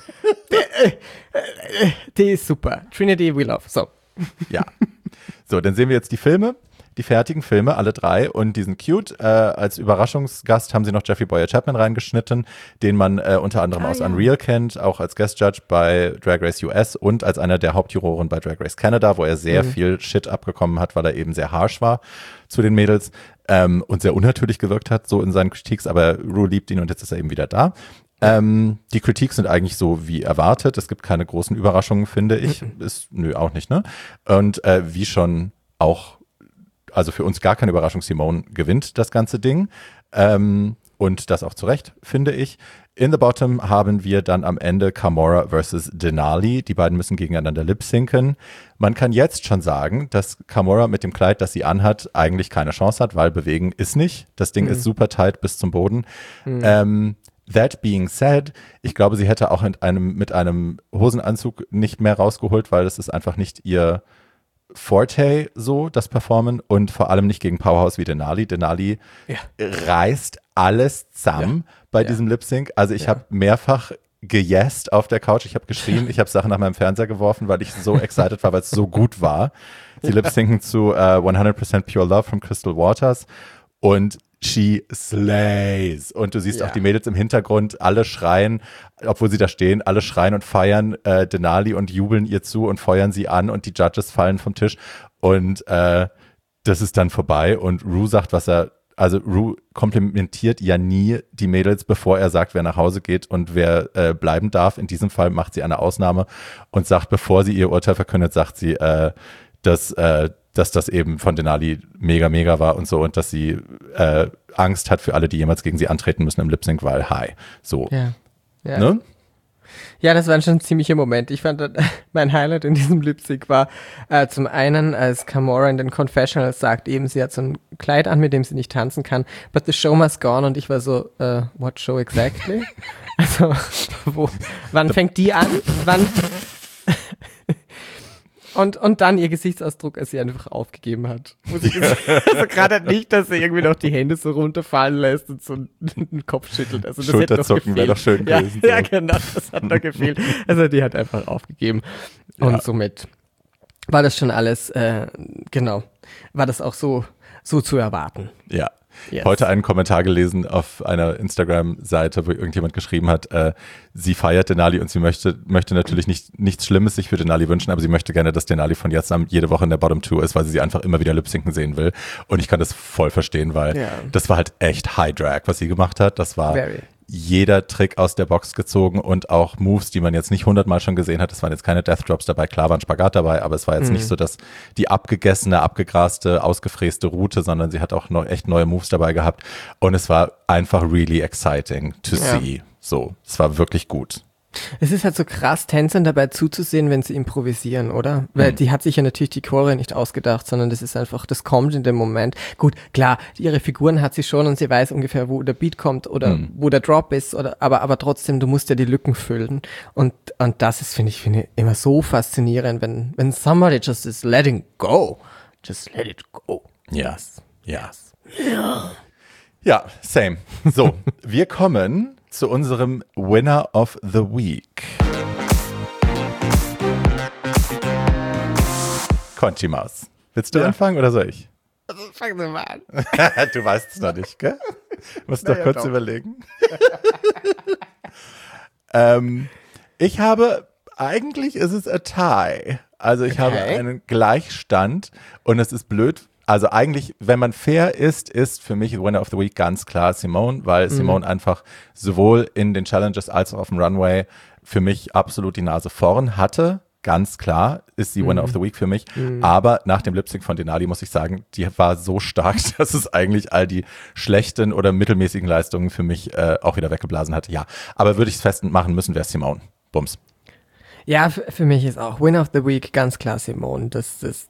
Die ist super. Trinity we love. So. Ja. So, dann sehen wir jetzt die Filme, die fertigen Filme, alle drei, und die sind cute. Als Überraschungsgast haben sie noch Jeffrey Boyer Chapman reingeschnitten, den man unter anderem aus Unreal kennt, auch als Guest Judge bei Drag Race US und als einer der Hauptjuroren bei Drag Race Canada, wo er sehr viel Shit abbekommen hat, weil er eben sehr harsh war zu den Mädels und sehr unnatürlich gewirkt hat, so in seinen Critiques, aber Ru liebt ihn und jetzt ist er eben wieder da. Die Critiques sind eigentlich so wie erwartet. Es gibt keine großen Überraschungen, finde ich. Nö, auch nicht, ne? Und wie schon auch, also für uns gar keine Überraschung, Simone gewinnt das ganze Ding. Und das auch zu Recht, finde ich. In the Bottom haben wir dann am Ende Kamora versus Denali. Die beiden müssen gegeneinander lip-synken. Man kann jetzt schon sagen, dass Kamora mit dem Kleid, das sie anhat, eigentlich keine Chance hat, weil bewegen ist nicht. Das Ding ist super tight bis zum Boden. That being said, ich glaube, sie hätte auch mit einem Hosenanzug nicht mehr rausgeholt, weil das ist einfach nicht ihr Forte, so, das Performen, und vor allem nicht gegen Powerhouse wie Denali. Denali reißt alles zusammen bei diesem Lip-Sync. Also ich habe mehrfach gejest auf der Couch, ich habe geschrien, ich habe Sachen nach meinem Fernseher geworfen, weil ich so excited war, weil es so gut war. Sie lip-synken zu 100% Pure Love von Crystal Waters und she slays. Und du siehst auch die Mädels im Hintergrund, alle schreien, obwohl sie da stehen, alle schreien und feiern Denali und jubeln ihr zu und feuern sie an und die Judges fallen vom Tisch und das ist dann vorbei und Ru sagt, Ru komplimentiert ja nie die Mädels, bevor er sagt, wer nach Hause geht und wer bleiben darf. In diesem Fall macht sie eine Ausnahme und sagt, bevor sie ihr Urteil verkündet, sagt sie, dass das eben von Denali mega, mega war und so und dass sie Angst hat für alle, die jemals gegen sie antreten müssen im Lip-Sync, weil so. Ja. Ne? Ja, das war schon ein ziemlicher Moment. Ich fand, mein Highlight in diesem Lip-Sync war zum einen, als Kamora in den Confessionals sagt, eben sie hat so ein Kleid an, mit dem sie nicht tanzen kann, but the show must go on, und ich war so, what show exactly? Also, wann fängt die an? Wann? Und dann ihr Gesichtsausdruck, als sie einfach aufgegeben hat. Also gerade nicht, dass sie irgendwie noch die Hände so runterfallen lässt und so den Kopf schüttelt. Also das Schulterzucken wäre doch schön gewesen. Ja, genau, das hat noch gefehlt. Also die hat einfach aufgegeben. Und somit war das schon alles, genau, war das auch so zu erwarten. Ja. Yes. Heute einen Kommentar gelesen auf einer Instagram-Seite, wo irgendjemand geschrieben hat, sie feiert Denali und sie möchte natürlich nichts Schlimmes sich für Denali wünschen, aber sie möchte gerne, dass Denali von jetzt an jede Woche in der Bottom 2 ist, weil sie einfach immer wieder lip-sinken sehen will. Und ich kann das voll verstehen, weil das war halt echt High Drag, was sie gemacht hat. Das war jeder Trick aus der Box gezogen und auch Moves, die man jetzt nicht 100-mal schon gesehen hat. Es waren jetzt keine Death Drops dabei, klar war ein Spagat dabei, aber es war jetzt nicht so, dass die abgegessene, abgegraste, ausgefräste Route, sondern sie hat auch echt neue Moves dabei gehabt und es war einfach really exciting to see. So, es war wirklich gut. Es ist halt so krass, Tänzern dabei zuzusehen, wenn sie improvisieren, oder? Weil die hat sich ja natürlich die Chore nicht ausgedacht, sondern das ist einfach, das kommt in dem Moment. Gut, klar, ihre Figuren hat sie schon und sie weiß ungefähr, wo der Beat kommt oder wo der Drop ist, aber trotzdem, du musst ja die Lücken füllen. Und das ist, finde ich, immer so faszinierend, wenn somebody just is letting go. Just let it go. Yes. Ja, same. So, wir kommen zu unserem Winner of the Week. Conchi Maus. Willst du anfangen oder soll ich? Also fangen Sie mal an. Du weißt es noch nicht, gell? Musst doch kurz überlegen. Ich habe, eigentlich ist es a tie. Also ich habe einen Gleichstand und es ist blöd. Also eigentlich, wenn man fair ist für mich Winner of the Week ganz klar Simone, weil Simone einfach sowohl in den Challenges als auch auf dem Runway für mich absolut die Nase vorn hatte. Ganz klar ist sie Winner of the Week für mich. Aber nach dem Lip-Sync von Denali muss ich sagen, die war so stark, dass es eigentlich all die schlechten oder mittelmäßigen Leistungen für mich auch wieder weggeblasen hat. Ja, aber würde ich es festmachen müssen, wäre es Simone. Bums. Ja, für mich ist auch Winner of the Week ganz klar Simone. Das ist,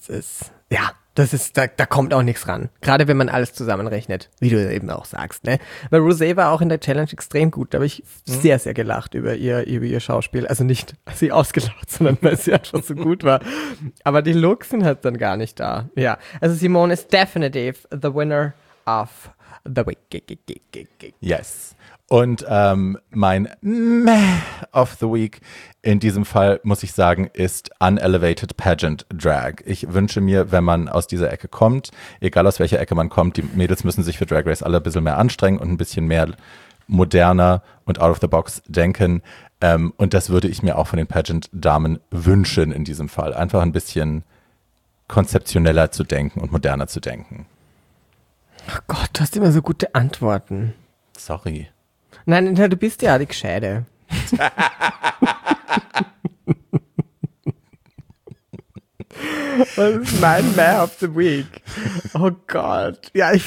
da kommt auch nichts ran. Gerade wenn man alles zusammenrechnet, wie du eben auch sagst, ne? Weil Rosé war auch in der Challenge extrem gut. Da habe ich sehr, sehr gelacht über ihr Schauspiel. Also nicht sie ausgelacht, sondern weil sie einfach so gut war. Aber die Looks sind halt dann gar nicht da. Ja, also Simone ist definitive the winner of the week. Yes. Und mein Meh of the Week in diesem Fall, muss ich sagen, ist Unelevated Pageant Drag. Ich wünsche mir, wenn man aus dieser Ecke kommt, egal aus welcher Ecke man kommt, die Mädels müssen sich für Drag Race alle ein bisschen mehr anstrengen und ein bisschen mehr moderner und out of the box denken. Und das würde ich mir auch von den Pageant-Damen wünschen in diesem Fall. Einfach ein bisschen konzeptioneller zu denken und moderner zu denken. Oh Gott, du hast immer so gute Antworten. Sorry. Nein, du bist ja die Gescheite. Was ist mein Man of the Week? Oh Gott. Ja, ich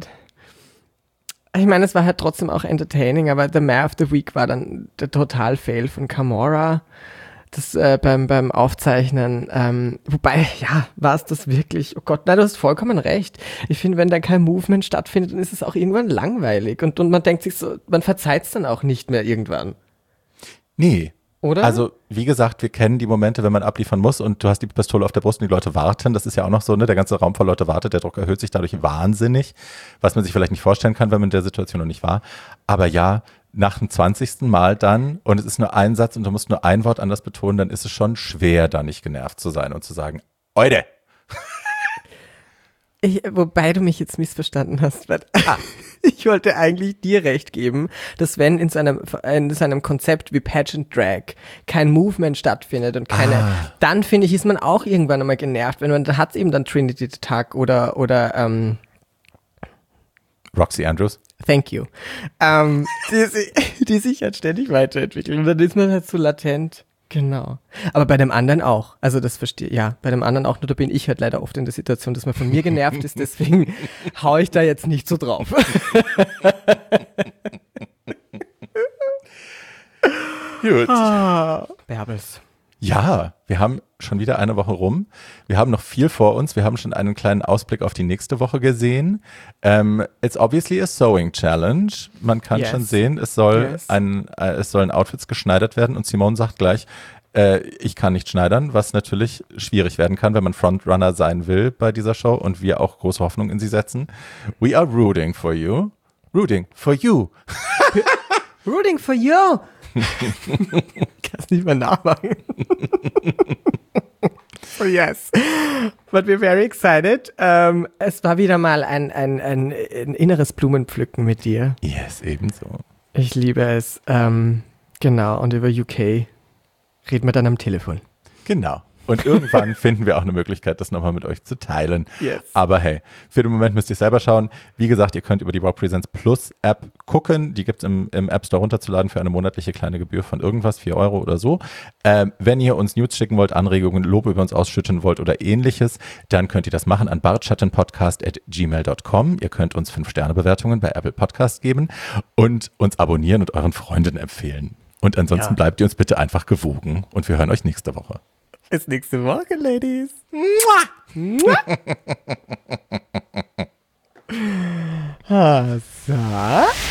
meine, es war halt trotzdem auch entertaining, aber der Man of the Week war dann der Total-Fail von Kamora. Das beim Aufzeichnen, wobei, ja, war es das wirklich? Oh Gott, nein, du hast vollkommen recht. Ich finde, wenn da kein Movement stattfindet, dann ist es auch irgendwann langweilig und man denkt sich so, man verzeiht es dann auch nicht mehr irgendwann. Nee. Oder? Also, wie gesagt, wir kennen die Momente, wenn man abliefern muss und du hast die Pistole auf der Brust und die Leute warten. Das ist ja auch noch so, ne? Der ganze Raum voll Leute wartet, der Druck erhöht sich dadurch wahnsinnig, was man sich vielleicht nicht vorstellen kann, wenn man in der Situation noch nicht war. Aber ja, nach dem 20. Mal dann und es ist nur ein Satz und du musst nur ein Wort anders betonen, dann ist es schon schwer, da nicht genervt zu sein und zu sagen, Oide! Wobei du mich jetzt missverstanden hast, weil ich wollte eigentlich dir recht geben, dass wenn in seinem Konzept wie Pageant Drag kein Movement stattfindet und dann finde ich, ist man auch irgendwann einmal genervt, da hat es eben dann Trinity the Tuck oder Roxy Andrews. Thank you. Die sich halt ständig weiterentwickeln und dann ist man halt so latent. Genau. Aber bei dem anderen auch. Also das verstehe ich. Ja, bei dem anderen auch. Nur da bin ich halt leider oft in der Situation, dass man von mir genervt ist. Deswegen hau ich da jetzt nicht so drauf. Gut. Bärbels. Ja, wir haben schon wieder eine Woche rum. Wir haben noch viel vor uns. Wir haben schon einen kleinen Ausblick auf die nächste Woche gesehen. It's obviously a sewing challenge. Man kann schon sehen, es sollen Outfits geschneidert werden und Simone sagt gleich, ich kann nicht schneidern, was natürlich schwierig werden kann, wenn man Frontrunner sein will bei dieser Show und wir auch große Hoffnung in sie setzen. We are rooting for you. Rooting for you. Rooting for you. Kannst nicht mehr nachmachen. So yes. But we're very excited. Es war wieder mal ein inneres Blumenpflücken mit dir. Yes, ebenso. Ich liebe es. Genau, und über UK reden wir dann am Telefon. Genau. Und irgendwann finden wir auch eine Möglichkeit, das nochmal mit euch zu teilen. Yes. Aber hey, für den Moment müsst ihr selber schauen. Wie gesagt, ihr könnt über die Wow Presents Plus App gucken. Die gibt es im App Store runterzuladen für eine monatliche kleine Gebühr von irgendwas, 4 Euro oder so. Wenn ihr uns News schicken wollt, Anregungen, Lob über uns ausschütten wollt oder ähnliches, dann könnt ihr das machen an bartschattenpodcast@gmail.com. Ihr könnt uns 5-Sterne-Bewertungen bei Apple Podcast geben und uns abonnieren und euren Freunden empfehlen. Und ansonsten bleibt ihr uns bitte einfach gewogen und wir hören euch nächste Woche. Bis nächste Woche, Ladies. Mua. Mua. So.